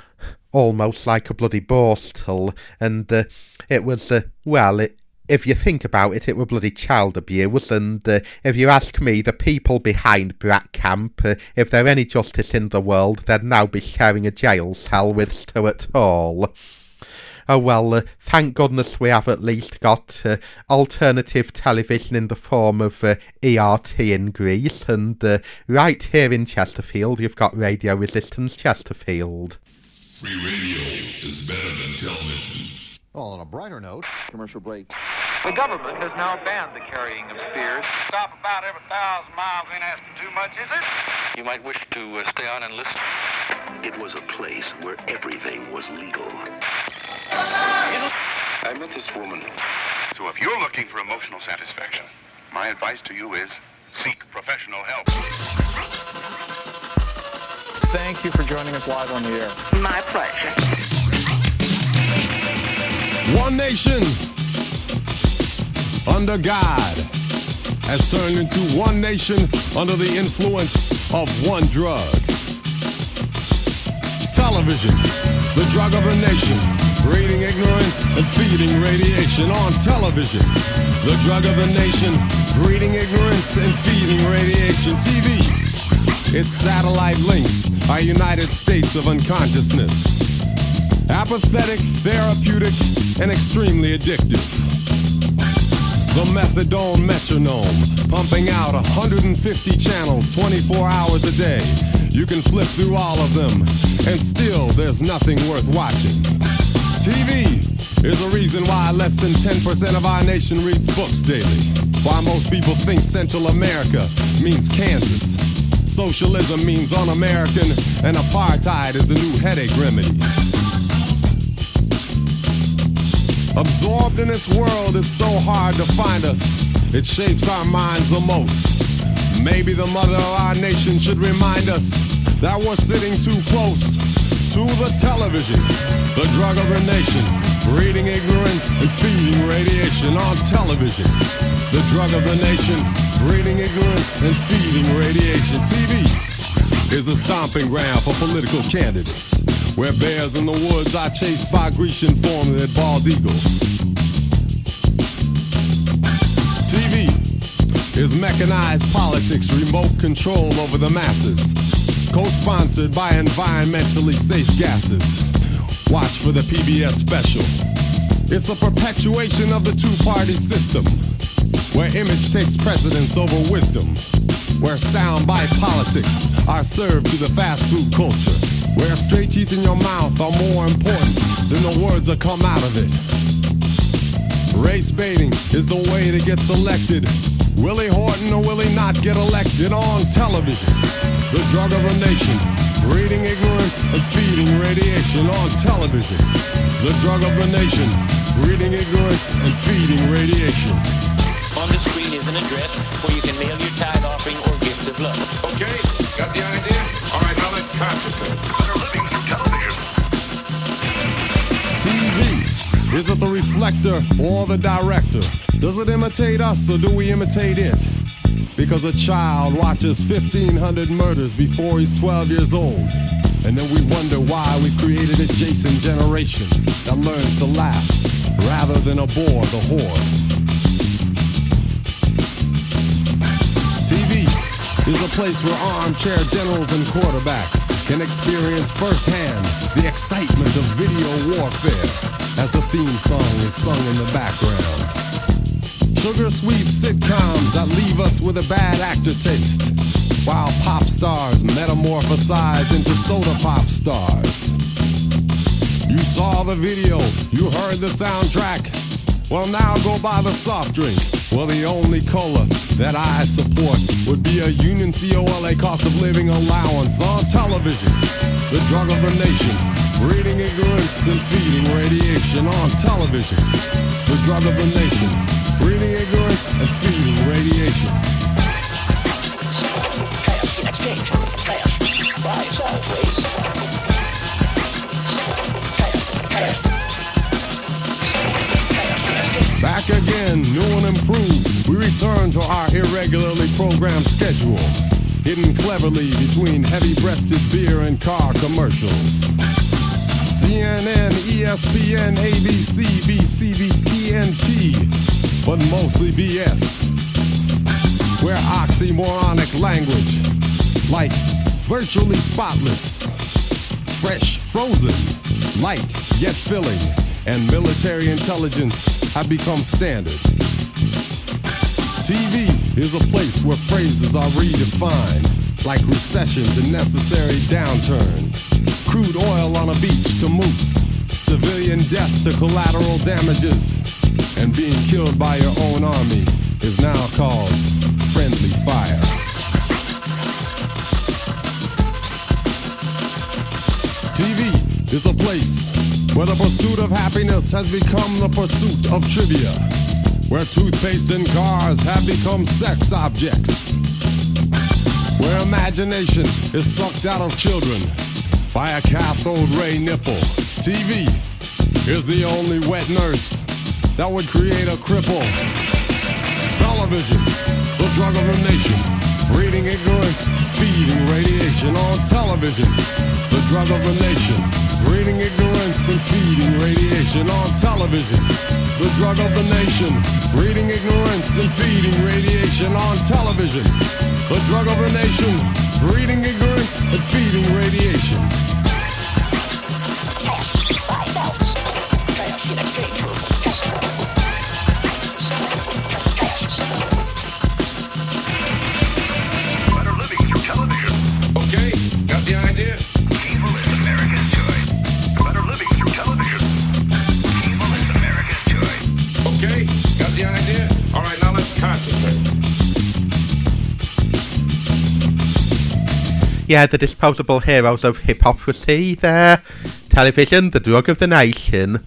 almost like a bloody borstal, and uh, it was, uh, well, it, if you think about it, it were bloody child abuse, and uh, if you ask me, the people behind Brat Camp, uh, if there any justice in the world, they'd now be sharing a jail cell with Stuart Hall. Oh well, uh, thank goodness we have at least got uh, alternative television in the form of uh, E R T in Greece, and uh, right here in Chesterfield you've got Radio Resistance Chesterfield. Free radio is better than television. Well, on a brighter note, commercial break. The government has now banned the carrying of spears. Stop about every thousand miles ain't asking too much, is it? You might wish to uh, stay on and listen. It was a place where everything was legal. I met this woman. So if you're looking for emotional satisfaction, my advice to you is seek professional help. Thank you for joining us live on the air. My pleasure. One nation under God has turned into one nation under the influence of one drug. Television, the drug of the nation, breeding ignorance and feeding radiation. On television, the drug of the nation, breeding ignorance and feeding radiation. T V, its satellite links are United States of unconsciousness. Apathetic, therapeutic, and extremely addictive. The methadone metronome, pumping out one hundred fifty channels twenty-four hours a day. You can flip through all of them, and still there's nothing worth watching. T V is a reason why less than ten percent of our nation reads books daily. Why most people think Central America means Kansas. Socialism means un-American, and apartheid is the new headache remedy. Absorbed in its world, it's so hard to find us. It shapes our minds the most. Maybe the mother of our nation should remind us that we're sitting too close to the television, the drug of the nation, breeding ignorance and feeding radiation. On television, the drug of the nation, breeding ignorance and feeding radiation. T V is the stomping ground for political candidates, where bears in the woods are chased by Grecian formulated bald eagles. T V is mechanized politics, remote control over the masses, co-sponsored by environmentally safe gases. Watch for the P B S special. It's a perpetuation of the two-party system, where image takes precedence over wisdom, where soundbite politics are served to the fast food culture, where straight teeth in your mouth are more important than the words that come out of it. Race baiting is the way to get selected. Will he Horton or will he not get elected? On television, the drug of a nation, breeding ignorance and feeding radiation. On television, the drug of the nation, breeding ignorance and feeding radiation. On the screen is is an address where you can mail your tithe offering or gift of love. Okay, got the idea? All right, now let's concentrate. Better living through television. T V. Is it the reflector or the director? Does it imitate us or do we imitate it? Because a child watches fifteen hundred murders before he's twelve years old. And then we wonder why we created a Jason generation that learns to laugh rather than abhor the horde. T V is a place where armchair generals and quarterbacks can experience firsthand the excitement of video warfare as the theme song is sung in the background. Sugar-sweet sitcoms that leave us with a bad actor taste, while pop stars metamorphosize into soda pop stars. You saw the video, you heard the soundtrack. Well, now go buy the soft drink. Well, the only color that I support would be a Union C O L A cost of living allowance on television. The drug of the nation, breeding ignorance and feeding radiation on television. The drug of the nation, breeding ignorance and feeding radiation. Back again, new and improved, we return to our irregularly programmed schedule, hidden cleverly between heavy-breasted beer and car commercials. C N N, E S P N, A B C, B C B, T N T, but mostly B S. We're oxymoronic language, like virtually spotless, fresh, frozen, light yet filling, and military intelligence have become standard. T V is a place where phrases are redefined, like recession to necessary downturn, crude oil on a beach to moose, civilian death to collateral damages, and being killed by your own army is now called friendly fire. T V is a place where the pursuit of happiness has become the pursuit of trivia, where toothpaste and cars have become sex objects, where imagination is sucked out of children by a cathode ray nipple. T V is the only wet nurse that would create a cripple. Television, the drug of the nation, breeding ignorance, feeding radiation on television. The drug of the nation, breeding ignorance and feeding radiation on television. The drug of the nation, breeding ignorance and feeding radiation on television. The drug of the nation, breeding ignorance and feeding radiation. Okay, got the idea? Evil is America's joy. Better living through television. Evil is America's joy. Okay, got the idea? All right, now let's concentrate. Yeah, the disposable heroes of hypocrisy there. Television, the drug of the nation.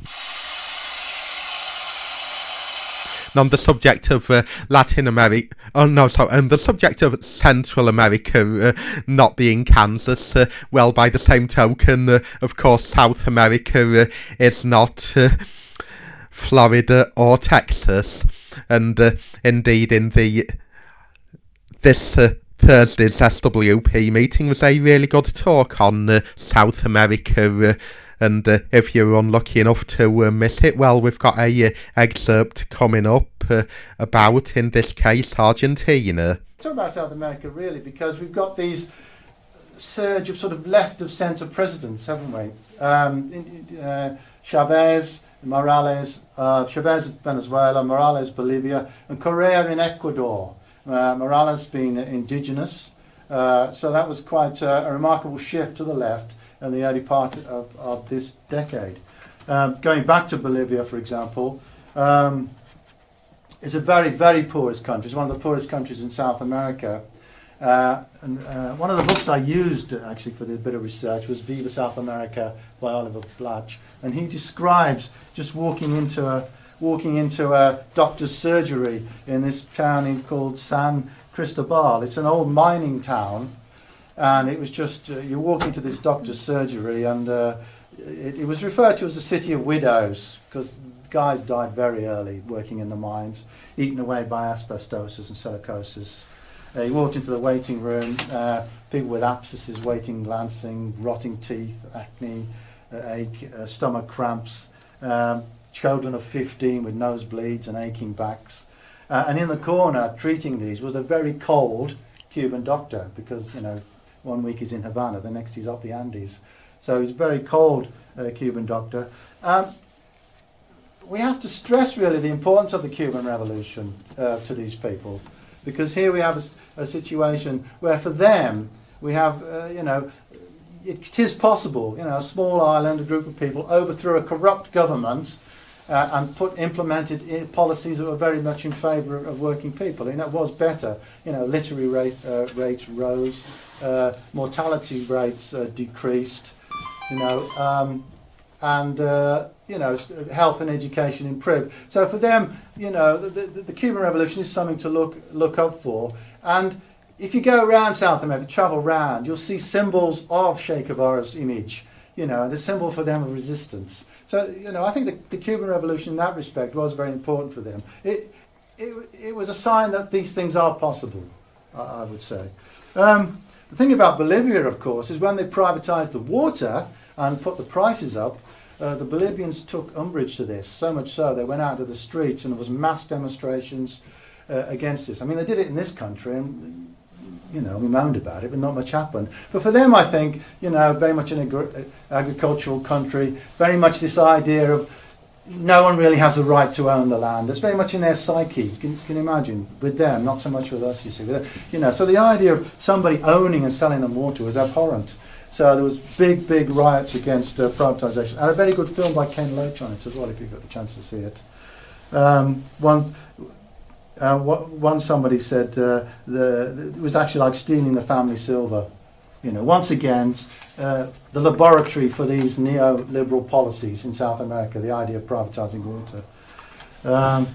And on the subject of uh, Latin America, oh no, sorry, on the subject of Central America uh, not being Kansas, uh, well, by the same token, uh, of course, South America uh, is not uh, Florida or Texas, and uh, indeed, in the this uh, Thursday's S W P meeting was a really good talk on uh, South America. Uh, And uh, if you're unlucky enough to uh, miss it, well, we've got a uh, excerpt coming up uh, about, in this case, Argentina. Talk about South America, really, because we've got these surge of sort of left of centre presidents, haven't we? Um, uh, Chavez, Morales, uh, Chavez Venezuela, Morales Bolivia, and Correa in Ecuador. Uh, Morales being indigenous, uh, so that was quite a, a remarkable shift to the left in the early part of, of this decade. Um, going back to Bolivia, for example, um, it's a very, very poorest country. It's one of the poorest countries in South America. Uh, and uh, one of the books I used, actually, for this bit of research was Viva South America by Oliver Blatch. And he describes just walking into a, walking into a doctor's surgery in this town in, called San Cristobal. It's an old mining town, and it was just, uh, you walk into this doctor's surgery, and uh, it, it was referred to as the city of widows, because guys died very early working in the mines, eaten away by asbestosis and silicosis. Uh, you walked into the waiting room, uh, people with abscesses, waiting, lancing, rotting teeth, acne, uh, ache, uh, stomach cramps, um, children of fifteen with nosebleeds and aching backs. Uh, and in the corner, treating these, was a very cold Cuban doctor, because, you know, one week he's in Havana, the next he's up the Andes. So he's a very cold uh, Cuban doctor. Um, we have to stress, really, the importance of the Cuban Revolution uh, to these people. Because here we have a, a situation where for them, we have, uh, you know, it is possible, you know, a small island, a group of people overthrew a corrupt government uh, and put implemented i- policies that were very much in favour of, of working people. And it was better, you know, literary rate, uh, rates rose, uh, mortality rates uh, decreased, you know, um, and uh, you know, health and education improved. So for them, you know, the, the, the Cuban Revolution is something to look look up for. And if you go around South America, travel around, you'll see symbols of Che Guevara's image, you know, the symbol for them of resistance. So, you know, I think the, the Cuban Revolution in that respect was very important for them. It it, it was a sign that these things are possible, I, I would say. Um, the thing about Bolivia, of course, is when they privatized the water and put the prices up, Uh, the Bolivians took umbrage to this, so much so they went out to the streets and there was mass demonstrations uh, against this. I mean, they did it in this country and, you know, we moaned about it, but not much happened. But for them, I think, you know, very much an agri- agricultural country, very much this idea of no one really has the right to own the land. It's very much in their psyche. Can, can you imagine? With them, not so much with us, you see. You know, so the idea of somebody owning and selling them water was abhorrent. So there was big, big riots against uh, privatisation. And a very good film by Ken Loach on it as well, if you've got the chance to see it. Um, one, uh, one somebody said uh, the, it was actually like stealing the family silver. You know, once again, uh, the laboratory for these neoliberal policies in South America, the idea of privatising water. Um,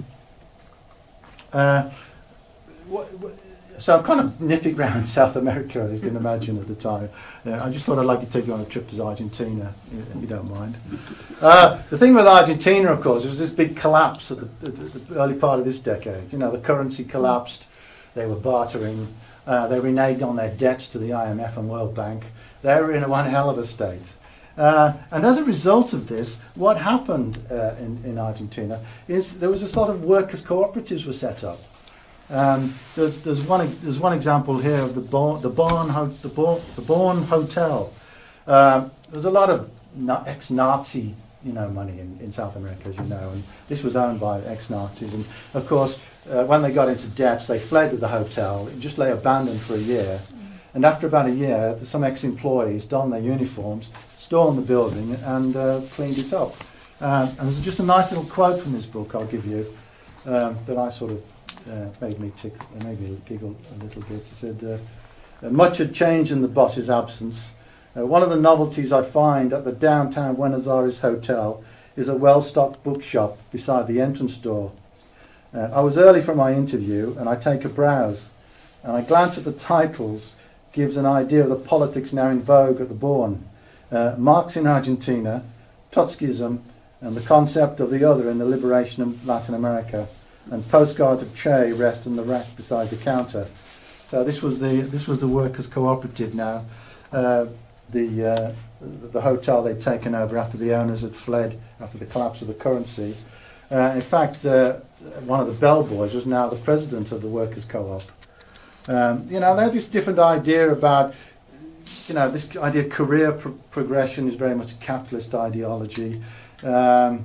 uh, what, what, So I'm kind of nipping around South America, as you can imagine, at the time. Uh, I just thought I'd like to take you on a trip to Argentina, if you don't mind. Uh, the thing with Argentina, of course, was this big collapse at the, the, the early part of this decade. You know, the currency collapsed, they were bartering, uh, they reneged on their debts to the I M F and World Bank. They were in one hell of a state. Uh, and as a result of this, what happened uh, in, in Argentina is there was a lot of workers' cooperatives were set up. Um, there's, there's one there's one example here of the Born the Born Ho- the Born the Born Hotel. Um, there's a lot of na- ex-Nazi you know money in, in South America, as you know, and this was owned by ex-Nazis. And of course, uh, when they got into debts, they fled to the hotel. It just lay abandoned for a year. And after about a year, some ex-employees donned their uniforms, stormed the building, and uh, cleaned it up. Um, and there's just a nice little quote from this book I'll give you um, that I sort of. Uh, made me tick, made me giggle a little bit. He said, uh, "Much had changed in the boss's absence. Uh, one of the novelties I find at the downtown Buenos Aires hotel is a well-stocked bookshop beside the entrance door. Uh, I was early for my interview, and I take a browse, and I glance at the titles. Gives an idea of the politics now in vogue at the Born: uh, Marx in Argentina, Trotskyism, and the concept of the other in the liberation of Latin America. And postcards of Che rest in the rack beside the counter." So this was the this was the workers' cooperative now, uh, the uh, the hotel they'd taken over after the owners had fled after the collapse of the currency. Uh, in fact, uh, one of the bellboys was now the president of the workers' co-op. Um, you know, they had this different idea about, you know, this idea of career pro- progression is very much a capitalist ideology. Um,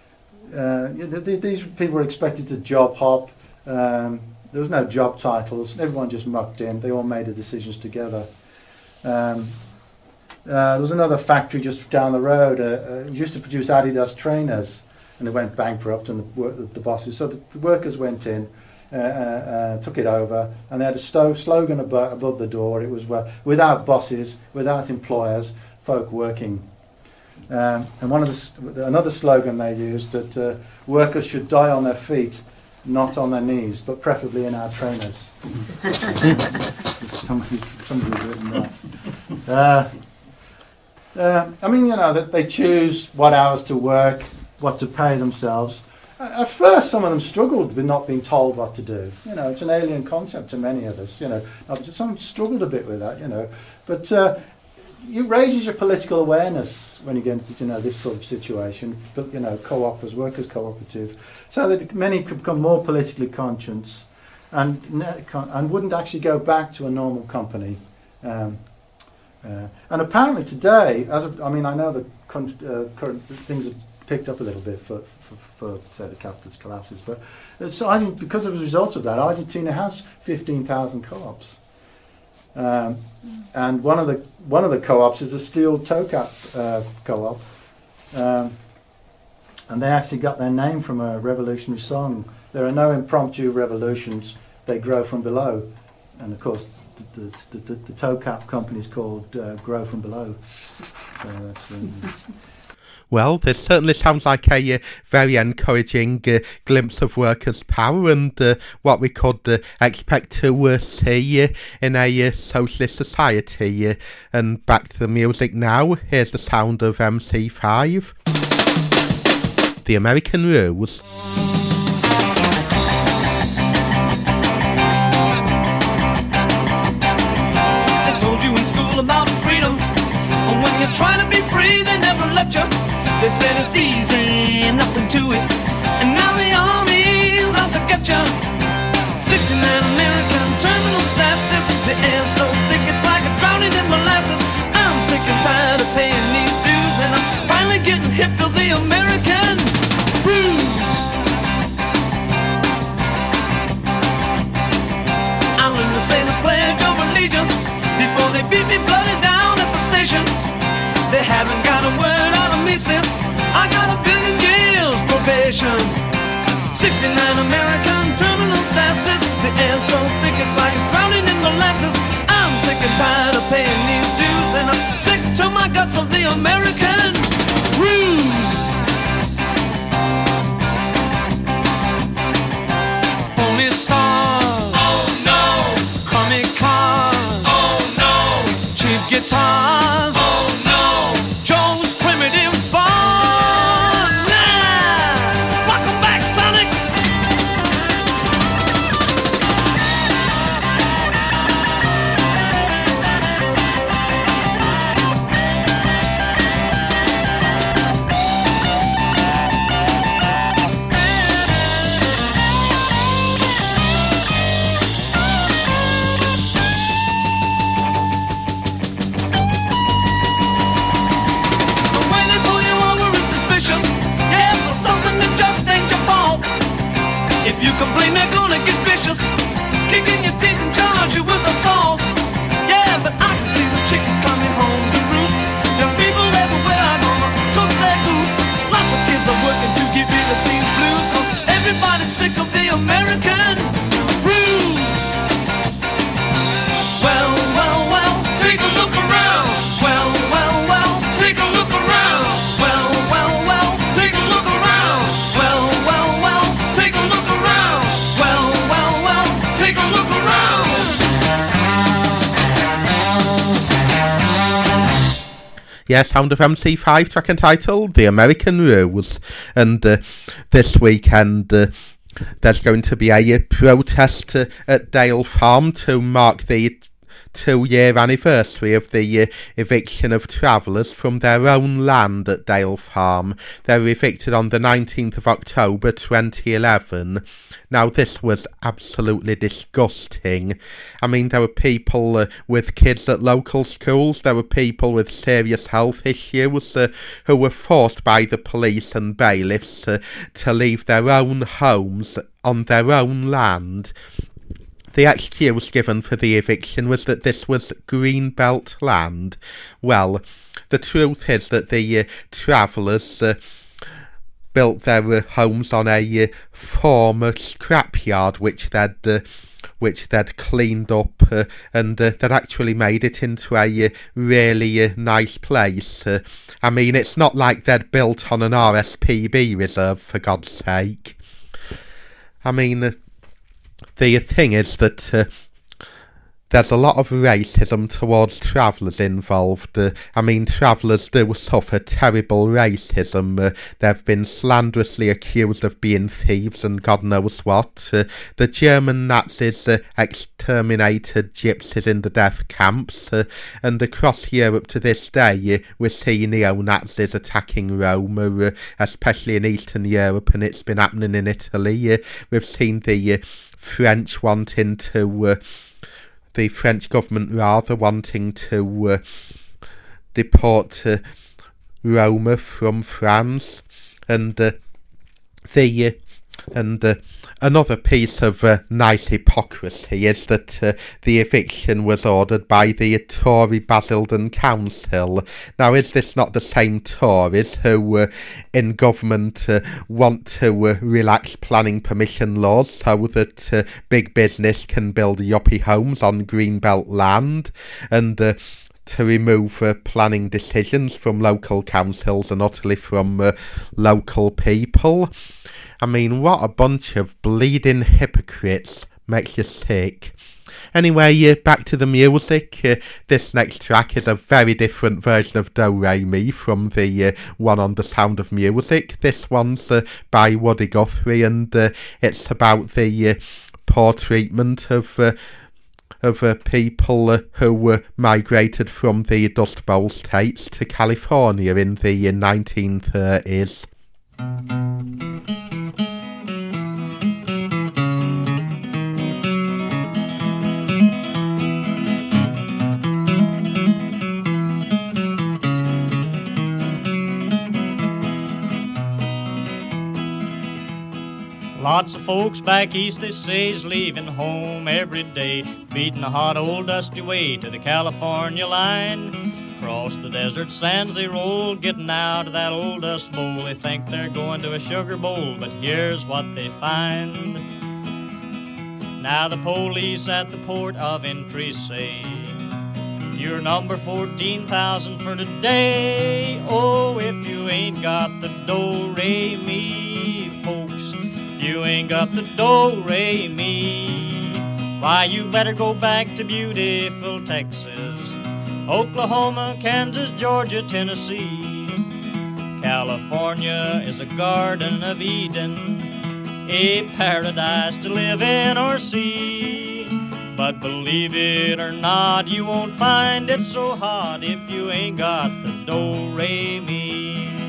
Uh, these people were expected to job hop. Um, there was no job titles. Everyone just mucked in. They all made the decisions together. Um, uh, there was another factory just down the road. Uh, uh, used to produce Adidas trainers, and it went bankrupt. And the, the bosses, so the, the workers went in, uh, uh, uh, took it over, and they had a sto- slogan above, above the door. It was uh, without bosses, without employers, folk working. Um, and one of the s- another slogan they used that uh, workers should die on their feet, not on their knees, but preferably in our trainers. somebody, somebody's written that. Uh, uh, I mean, you know, that they choose what hours to work, what to pay themselves. At first, some of them struggled with not being told what to do. You know, it's an alien concept to many of us. You know, some struggled a bit with that. You know, but uh, it raises your political awareness when you get into, you know, this sort of situation. But you know, co-opers, workers' cooperative, so that many could become more politically conscious, and and wouldn't actually go back to a normal company. Um, uh, and apparently today, as of, I mean, I know the con- uh, current things have picked up a little bit for, for, for say, the capitalist classes, but uh, so I think because of the result of that, Argentina has fifteen thousand co-ops, um, and one of the one of the co-ops is the steel toe cap uh, co-op, um, and they actually got their name from a revolutionary song. There are no impromptu revolutions; they grow from below, and of course, the the, the, the toe cap company is called uh, Grow from Below. So that's. Um, Well, this certainly sounds like a uh, very encouraging uh, glimpse of workers' power and uh, what we could uh, expect to uh, see uh, in a uh, socialist society. Uh, and back to the music now. Here's the sound of M C five. The American Rules. They told you in school about freedom, and when you're trying to be free, they never let you. They said it's easy, nothing to it, and now the army's out to get you. sixty-nine American terminal stashes, the air's so thick it's like a drowning in molasses. I'm sick and tired of paying these dues, and I'm finally getting hip to the American rules. I learned to say the Pledge of Allegiance before they beat me bloody down at the station. They haven't got a word out of me since I got a billion years probation. sixty-nine American terminal stashes, the air's so thick it's like drowning in molasses. I'm sick and tired of paying these dues, and I'm sick to my guts of the American rules. Phony stars, oh no. Crummy cars, oh no. Cheap guitars, oh no. Joe's primitive bar, nah. Welcome back, Sonic. The way they pull you over is suspicious. Yeah, for something that just ain't your fault. If you complain, they're gonna get vicious, kicking your teeth and charge you with assault. Yeah, but I can see the chickens coming home to roost. Young people everywhere are gonna cook their goose. Lots of kids are working to get rid of these blues, 'cause everybody's sick of the American rules. Well, well, well, take a look around. Well, well, well, take a look around. Well, well, well, take a look around. Well, well, well, take a look around. Well, well, well, take a look around. Yeah, sound of M C five, track entitled The American Rules. And uh, this weekend uh, there's going to be a uh, protest uh, at Dale Farm to mark the t- two-year anniversary of the uh, eviction of travellers from their own land at Dale Farm. They were evicted on the nineteenth of October twenty eleven. Now, this was absolutely disgusting. I mean, there were people uh, with kids at local schools, there were people with serious health issues uh, who were forced by the police and bailiffs uh, to leave their own homes on their own land. The excuse given for the eviction was that this was Greenbelt land. Well, the truth is that the uh, travellers uh, built their uh, homes on a uh, former scrapyard which they'd uh, which they'd cleaned up, uh, and uh, they'd actually made it into a uh, really uh, nice place. Uh, I mean, it's not like they'd built on an R S P B reserve, for God's sake. I mean, uh, the thing is that uh, there's a lot of racism towards travellers involved. Uh, I mean, travellers do suffer terrible racism. Uh, they've been slanderously accused of being thieves and God knows what. Uh, the German Nazis uh, exterminated gypsies in the death camps, uh, and across Europe to this day uh, we see neo-Nazis attacking Roma, uh, especially in Eastern Europe, and it's been happening in Italy. Uh, we've seen the uh, French wanting to... Uh, the French government rather wanting to uh, deport uh, Roma from France, and uh, the uh, and uh, another piece of uh, nice hypocrisy is that uh, the eviction was ordered by the Tory Basildon Council. Now, is this not the same Tories who uh, in government uh, want to uh, relax planning permission laws so that uh, big business can build yuppie homes on greenbelt land, and uh, to remove uh, planning decisions from local councils and utterly from uh, local people? I mean, what a bunch of bleeding hypocrites. Makes you sick. Anyway, uh, back to the music. Uh, this next track is a very different version of Do Re Mi from the uh, one on The Sound of Music. This one's uh, by Woody Guthrie, and uh, it's about the uh, poor treatment of uh, of uh, people uh, who uh, migrated from the Dust Bowl states to California in the uh, nineteen thirties. Lots of folks back east, they say, is leaving home every day, beating a hot old dusty way to the California line. Across the desert sands they roll, getting out of that old dust bowl. They think they're going to a sugar bowl, but here's what they find. Now the police at the port of entry say, you're number fourteen thousand for today. Oh, if you ain't got the do-re-mi, folks, you ain't got the do-re-mi, why, you better go back to beautiful Texas, Oklahoma, Kansas, Georgia, Tennessee. California is a garden of Eden, a paradise to live in or see. But believe it or not, you won't find it so hot if you ain't got the do-re-mi.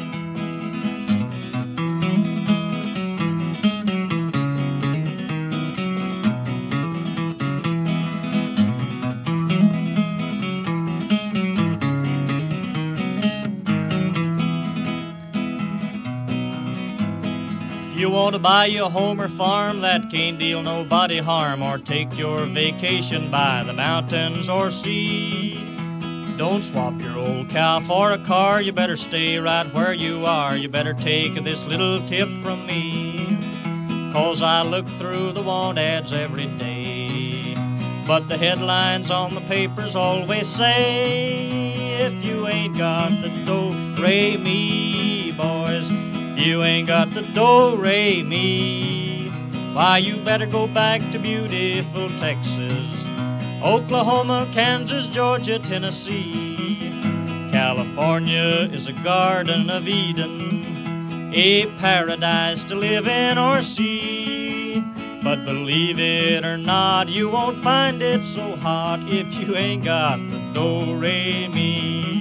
You want to buy you a home or farm that can't deal nobody harm, or take your vacation by the mountains or sea. Don't swap your old cow for a car, you better stay right where you are. You better take this little tip from me, 'cause I look through the want ads every day, but the headlines on the papers always say, if you ain't got the do-re-mi, boys, you ain't got the do-re-mi, why, you better go back to beautiful Texas, Oklahoma, Kansas, Georgia, Tennessee. California is a garden of Eden, a paradise to live in or see. But believe it or not, you won't find it so hot if you ain't got the do-re-mi.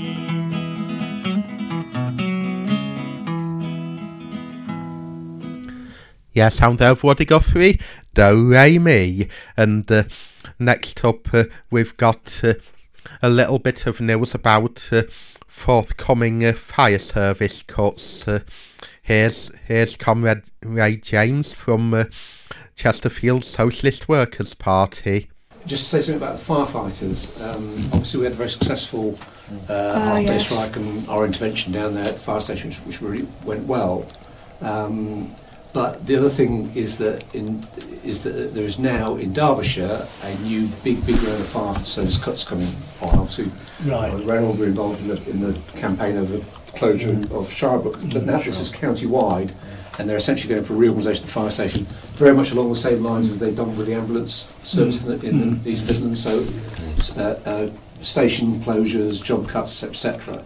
Yeah, sound there of Woody Guthrie, Do-re-mi. And uh, next up uh, we've got uh, a little bit of news about uh, forthcoming uh, fire service cuts. Uh, here's, here's Comrade Ray James from uh, Chesterfield Socialist Workers' Party. Just to say something about the firefighters. Um, obviously we had a very successful uh, uh, half-day yes. strike and our intervention down there at the fire station, which, which really went well. Um, but the other thing is that in is that there is now in Derbyshire a new big big round of fire service cuts coming on. Obviously, right. uh, Reynolds were involved in the in the campaign over the closure mm. of Shirebrook, but now this is county wide, and they're essentially going for a reorganisation of the fire station, very much along the same lines as they've done with the ambulance service mm. in, the, in mm. the East Midlands. So, uh, uh, station closures, job cuts, et cetera.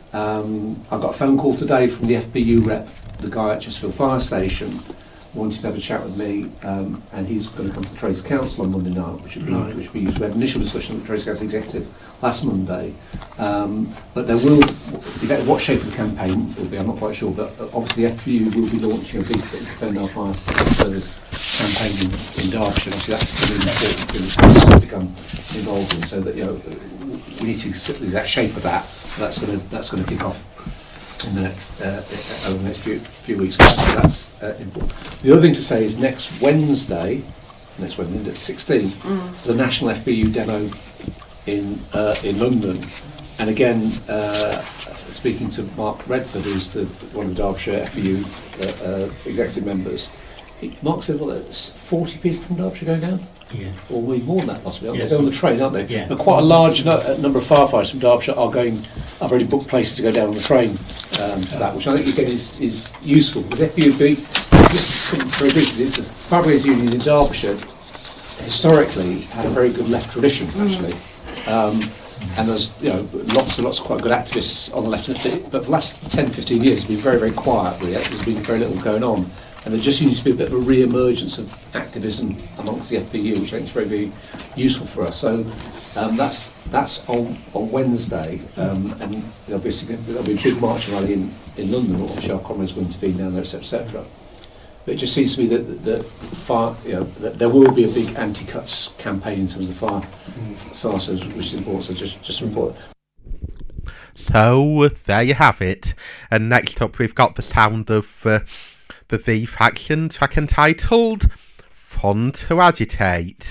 Um, I got a phone call today from the F B U rep, the guy at Chesterfield Fire Station, wanted to have a chat with me, um, and he's going to come to the Trades Council on Monday night, which would be, right. which would be used. We had an initial discussion with the Trades Council Executive last Monday, um, but there will, exactly what shape of the campaign will be, I'm not quite sure, but obviously the F B U will be launching a big Defend Our Fire Service campaign in, in Derbyshire. Obviously that's really important thing to become involved in, so that, you know, we need to set the exact shape of that. That's going to that's going to kick off in the next uh, over the next few few weeks. That's, that's uh, important. The other thing to say is next Wednesday, next Wednesday, the sixteenth, mm. there's a national F B U demo in uh, in London, and again, uh, speaking to Mark Redford, who's the one of the Derbyshire F B U uh, uh, executive members, he, Mark said, "Well, there's forty people from Derbyshire going down." Yeah. Or maybe more than that possibly. Aren't Yeah, they? They're on the train, aren't they? Yeah. But quite a large no, uh, number of firefighters from Derbyshire are going. I've already booked places to go down on the train um, to that, which I think again is, is useful. Because F B U B, just very briefly, the Fire Brigades Union in Derbyshire historically had a very good left tradition, actually. Um, and there's, you know, lots and lots of quite good activists on the left. But for the last ten, fifteen years, it's been very, very quiet. Really. There's been very little going on. And there just needs to be a bit of a re-emergence of activism amongst the F B U, which I think is very, very useful for us. So um, that's that's on, on Wednesday, um, and there'll be, a, there'll be a big marching rally in, in London. Obviously, our comrades will intervene down there, et cetera. But it just seems to me that, that, fire, you know, that there will be a big anti-cuts campaign in terms of the fire, fire service, which is important. So just just to report. So there you have it. And next up, we've got the sound of Uh, the V Faction track entitled Fun to Agitate.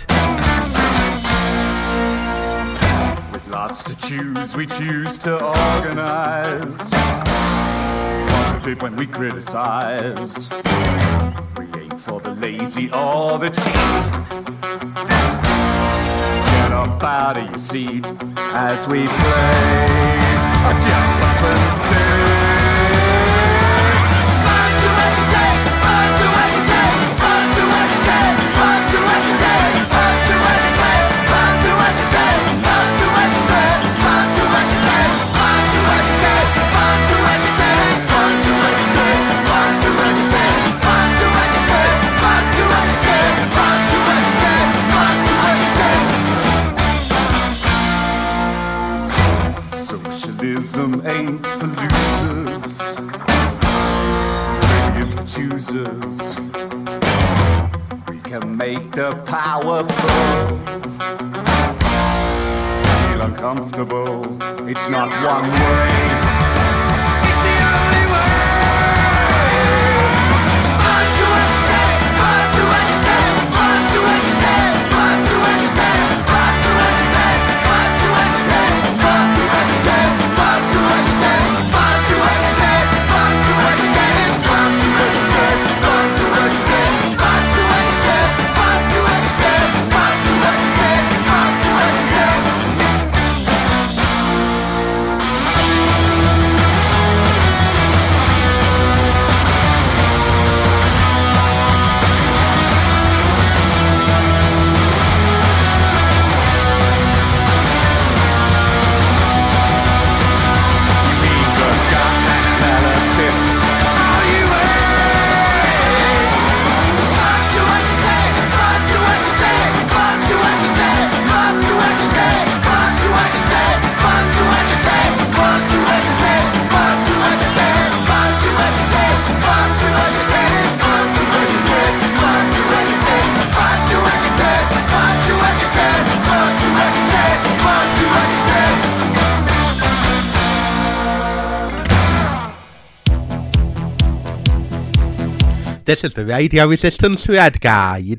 With lots to choose, we choose to organize. Positive when we criticize. We aim for the lazy or the cheap. Get up out of your seat as we play. Jump up and sing. Socialism ain't for losers, maybe it's for choosers. We can make the powerful feel uncomfortable. It's not one way. It's the only way. Fun to agitate, fun to agitate, fun to agitate, fun to agitate, fun to agitate, fun to agitate, fun to agitate, fun to agitate, fun to agitate, fun to agitate, fun to agitate, fun to agitate, fun to agitate, fun to agitate, fun to agitate, fun to agitate. This is the Radio Resistance Red Guide.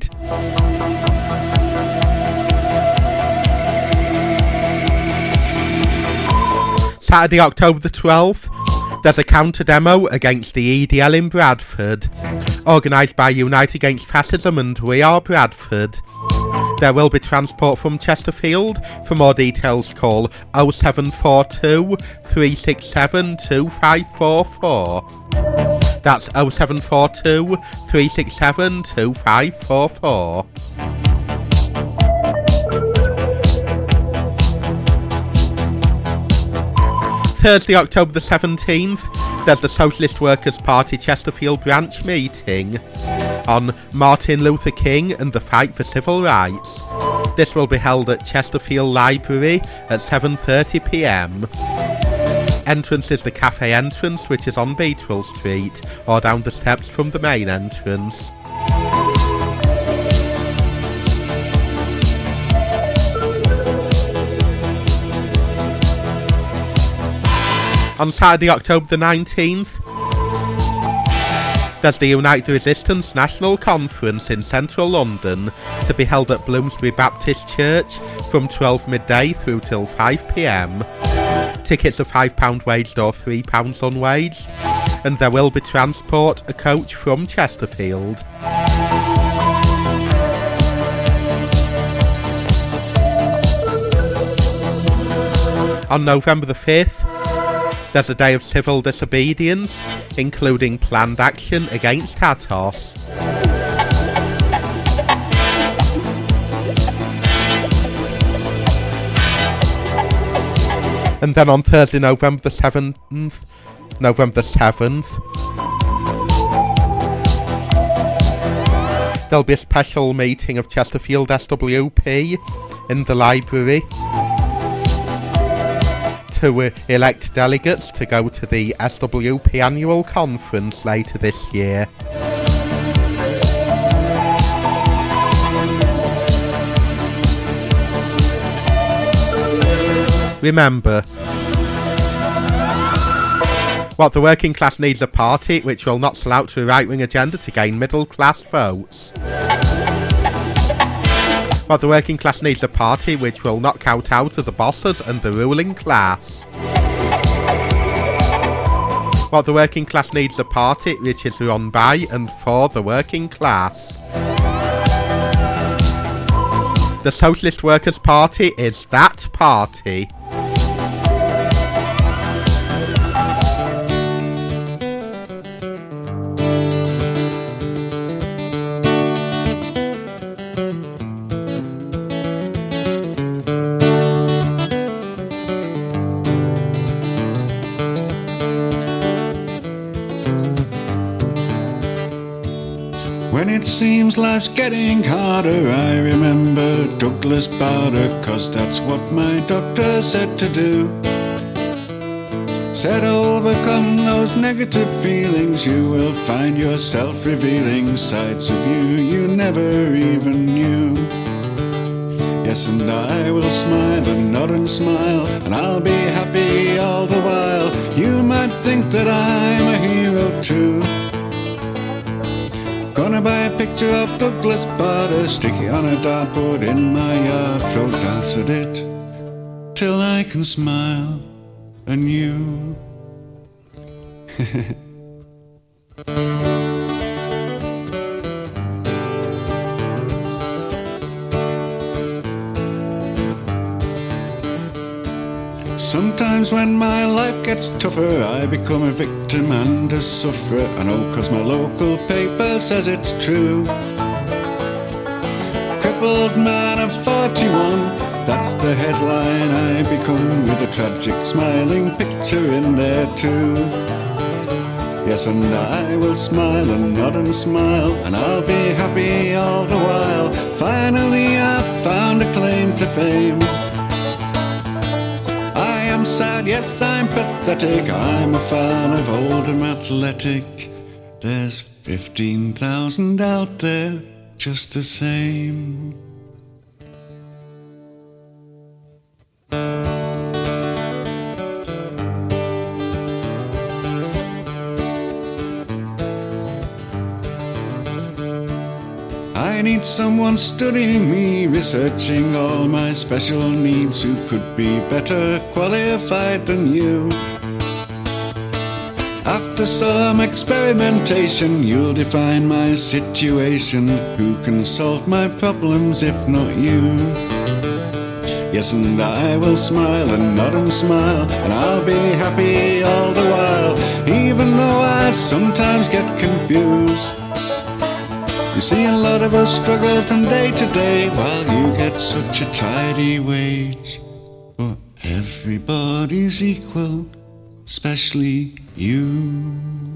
Saturday, October the twelfth, There's a counter-demo against the E D L in Bradford, organised by Unite Against Fascism and We Are Bradford. There will be transport from Chesterfield. For more details, call oh seven four two, three six seven, two five four four. That's oh seven four two, three six seven, two five four four. Thursday, October the seventeenth, there's the Socialist Workers' Party Chesterfield branch meeting on Martin Luther King and the fight for civil rights. This will be held at Chesterfield Library at seven thirty p m. Entrance is the cafe entrance, which is on Beatwell Street, or down the steps from the main entrance. On Saturday, October the nineteenth, there's the Unite the Resistance National Conference in central London to be held at Bloomsbury Baptist Church from twelve midday through till five p m. Tickets are five pounds waged or three pounds unwaged, and there will be transport, a coach from Chesterfield. On November the fifth, there's a day of civil disobedience, including planned action against Atos. And then on Thursday, November the seventh, November the seventh, there'll be a special meeting of Chesterfield S W P in the library to uh, elect delegates to go to the S W P annual conference later this year. Remember, what the working class needs a party which will not sell out to a right-wing agenda to gain middle-class votes. What the working class needs a party which will not kowtow to the bosses and the ruling class. What the working class needs a party which is run by and for the working class. The Socialist Workers' Party is that party. When it seems life's getting harder, I remember Douglas Bader, 'cause that's what my doctor said to do. Said overcome those negative feelings, you will find yourself revealing sides of you you never even knew. Yes, and I will smile and nod and smile, and I'll be happy all the while. You might think that I'm a hero too. Gonna buy a picture of Douglas Bader, stick it on a dartboard in my yard, throw dance at it till I can smile anew. Sometimes when my life gets tougher, I become a victim and a sufferer. I know 'cause my local paper says it's true. Crippled man of forty-one, that's the headline I become, with a tragic smiling picture in there too. Yes, and I will smile and nod and smile, and I'll be happy all the while. Finally I've found a claim to fame. I'm sad, yes, I'm pathetic. I'm a fan of Oldham Athletic. There's fifteen thousand out there just the same. I need someone studying me, researching all my special needs, who could be better qualified than you. After some experimentation, you'll define my situation. Who can solve my problems if not you? Yes, and I will smile and nod and smile, and I'll be happy all the while, even though I sometimes get confused. You see, a lot of us struggle from day to day, while you get such a tidy wage. But everybody's equal, especially you.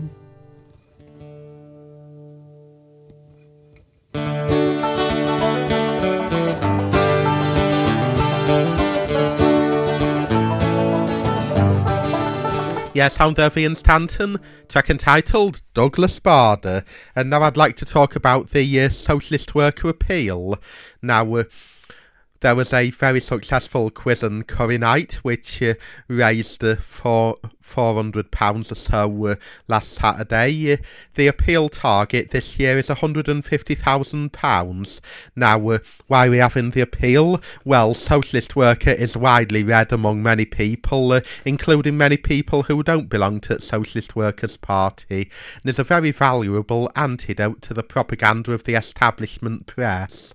Yes, I'm there, Ian Stanton, track entitled Douglas Bader, and now I'd like to talk about the uh, Socialist Worker Appeal. Now, uh, there was a very successful quiz and curry night, which uh, raised uh, four, four hundred pounds or so uh, last Saturday. Uh, the appeal target this year is one hundred fifty thousand pounds. Now, uh, why are we having the appeal? Well, Socialist Worker is widely read among many people, uh, including many people who don't belong to Socialist Workers' Party, and is a very valuable antidote to the propaganda of the establishment press.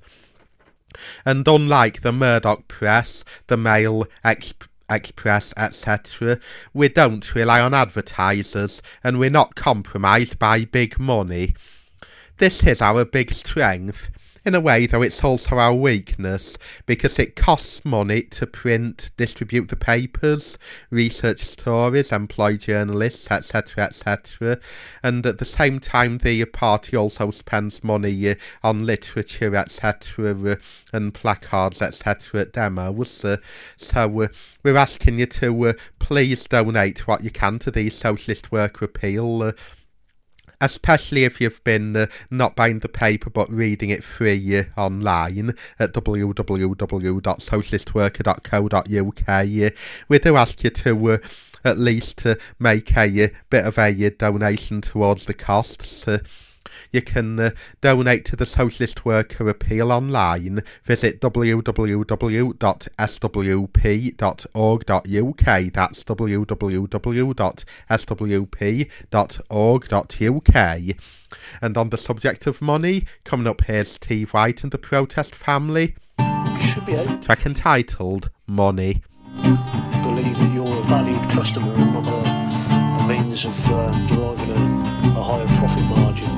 And unlike the Murdoch press, the Mail, Exp- Express, et cetera, we don't rely on advertisers, and we're not compromised by big money. This is our big strength. In a way, though, it's also our weakness, because it costs money to print, distribute the papers, research stories, employ journalists, et cetera, et cetera. And at the same time, the party also spends money uh, on literature, et cetera, uh, and placards, et cetera, at demos. Uh, so uh, we're asking you to uh, please donate what you can to the Socialist Worker Appeal. Uh, Especially if you've been uh, not buying the paper but reading it free uh, online at w w w dot socialist worker dot co dot u k. Uh, we do ask you to uh, at least uh, make a uh, bit of a uh, donation towards the costs. Uh, You can uh, donate to the Socialist Worker Appeal online. Visit w w w dot s w p dot org dot u k. That's w w w dot s w p dot org dot u k. And on the subject of money, coming up here's Steve White and the Protest Family. Should be able track entitled Money. to believe that you're a valued customer and not a, a means of uh, deriving a, a higher profit margin.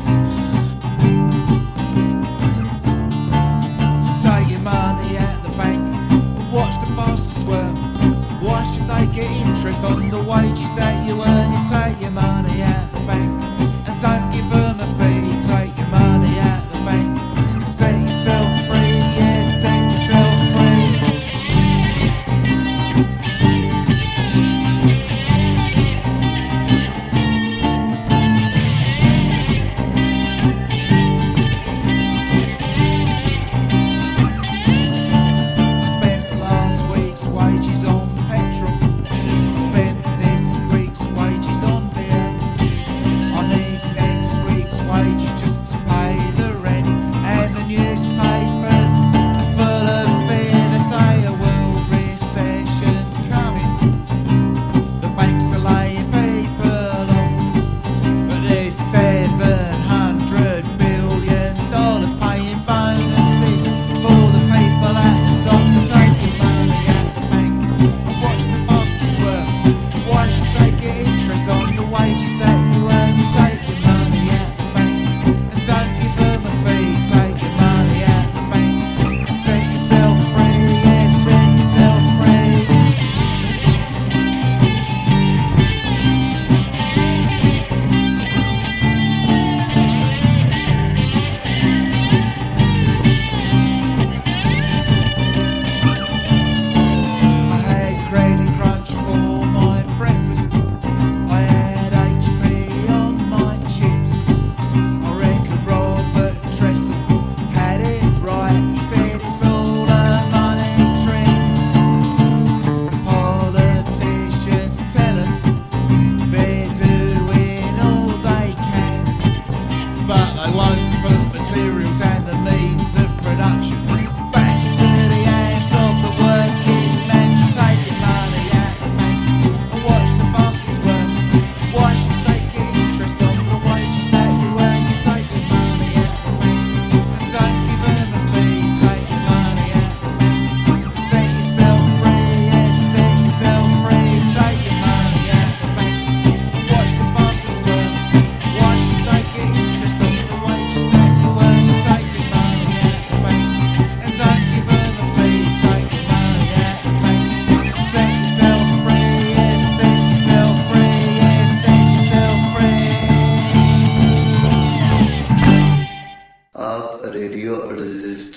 Take your money out the bank and watch the bastards squirm. Why should they get interest on the wages that you earn? You take your money out the bank and don't give them a fee. Take your money out the bank and set yourself free. Yeah, set yourself free. Wages on petrol, spent this week's wages on beer.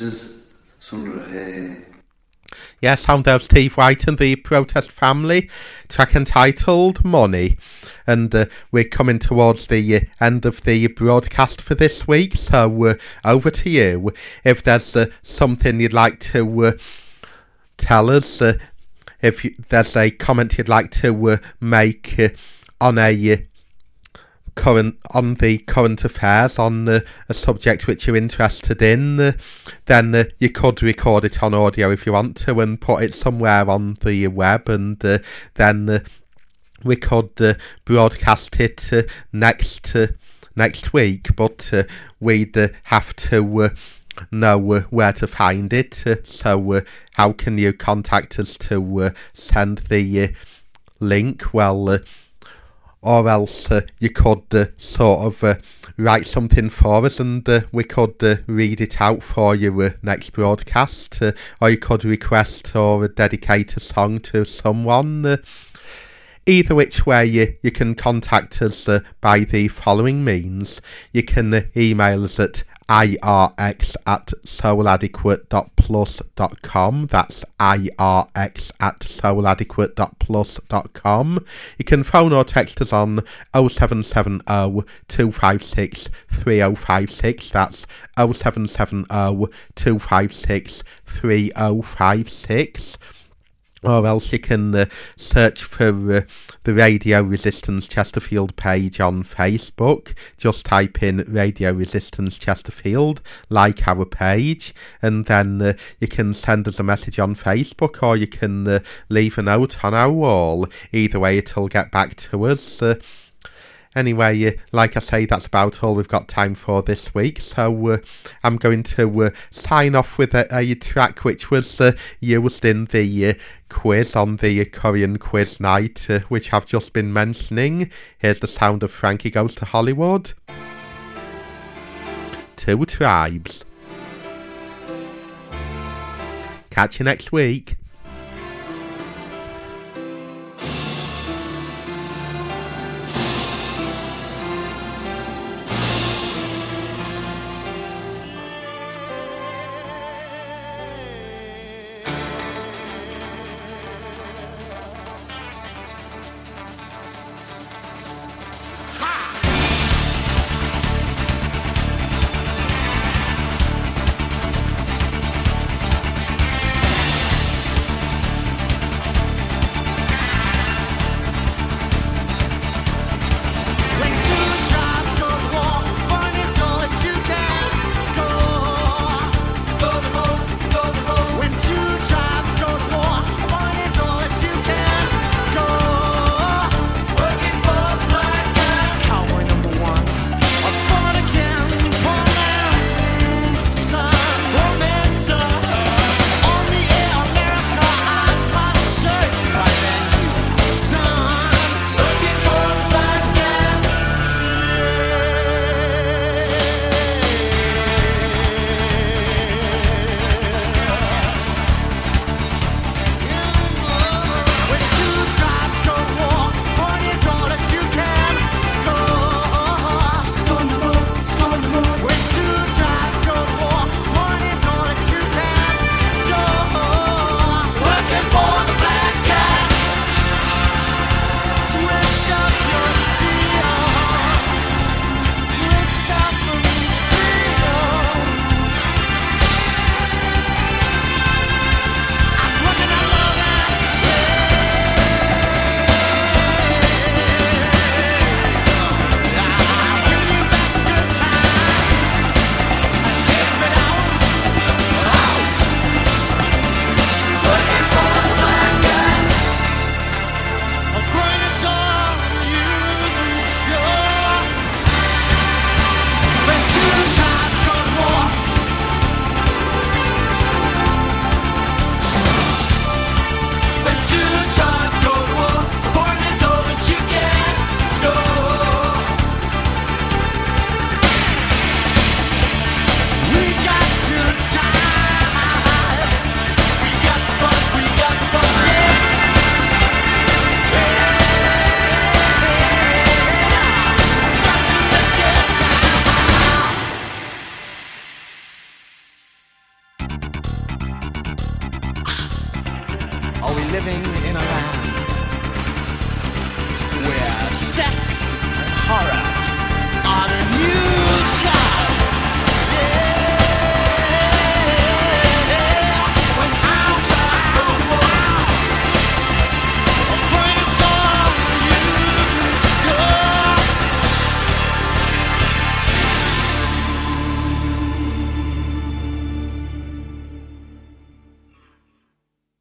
Sisters, Sundra Hay. Yeah, sound there of Steve White and the Protest Family, track entitled Money. And uh, we're coming towards the uh, end of the broadcast for this week, so uh, over to you. If there's uh, something you'd like to uh, tell us, uh, if you, there's a comment you'd like to uh, make uh, on a... Uh, current on the current affairs on uh, a subject which you're interested in, uh, then uh, you could record it on audio if you want to and put it somewhere on the web, and uh, then uh, we could uh, broadcast it uh, next uh, next week, but uh, we'd uh, have to uh, know uh, where to find it. Uh, so uh, how can you contact us to uh, send the uh, link? Well, uh, or else uh, you could uh, sort of uh, write something for us, and uh, we could uh, read it out for you uh, next broadcast, uh, or you could request or dedicate a song to someone. Uh, either which way, you, you can contact us uh, by the following means. You can uh, email us at irx at souladequate dot plus dot com. That's irx at souladequate dot plus dot com. You can phone or text us on oh seven seven oh, two five six, three oh five six. That's oh seven seven oh, two five six, three oh five six. Or else you can uh, search for uh, the Radio Resistance Chesterfield page on Facebook. Just type in Radio Resistance Chesterfield, like our page, and then uh, you can send us a message on Facebook, or you can uh, leave a note on our wall. Either way, it'll get back to us. Uh, Anyway, uh, like I say, that's about all we've got time for this week, so uh, I'm going to uh, sign off with a, a track which was uh, used in the uh, quiz on the Korean quiz night, uh, which I've just been mentioning. Here's the sound of Frankie Goes to Hollywood. Two Tribes. Catch you next week.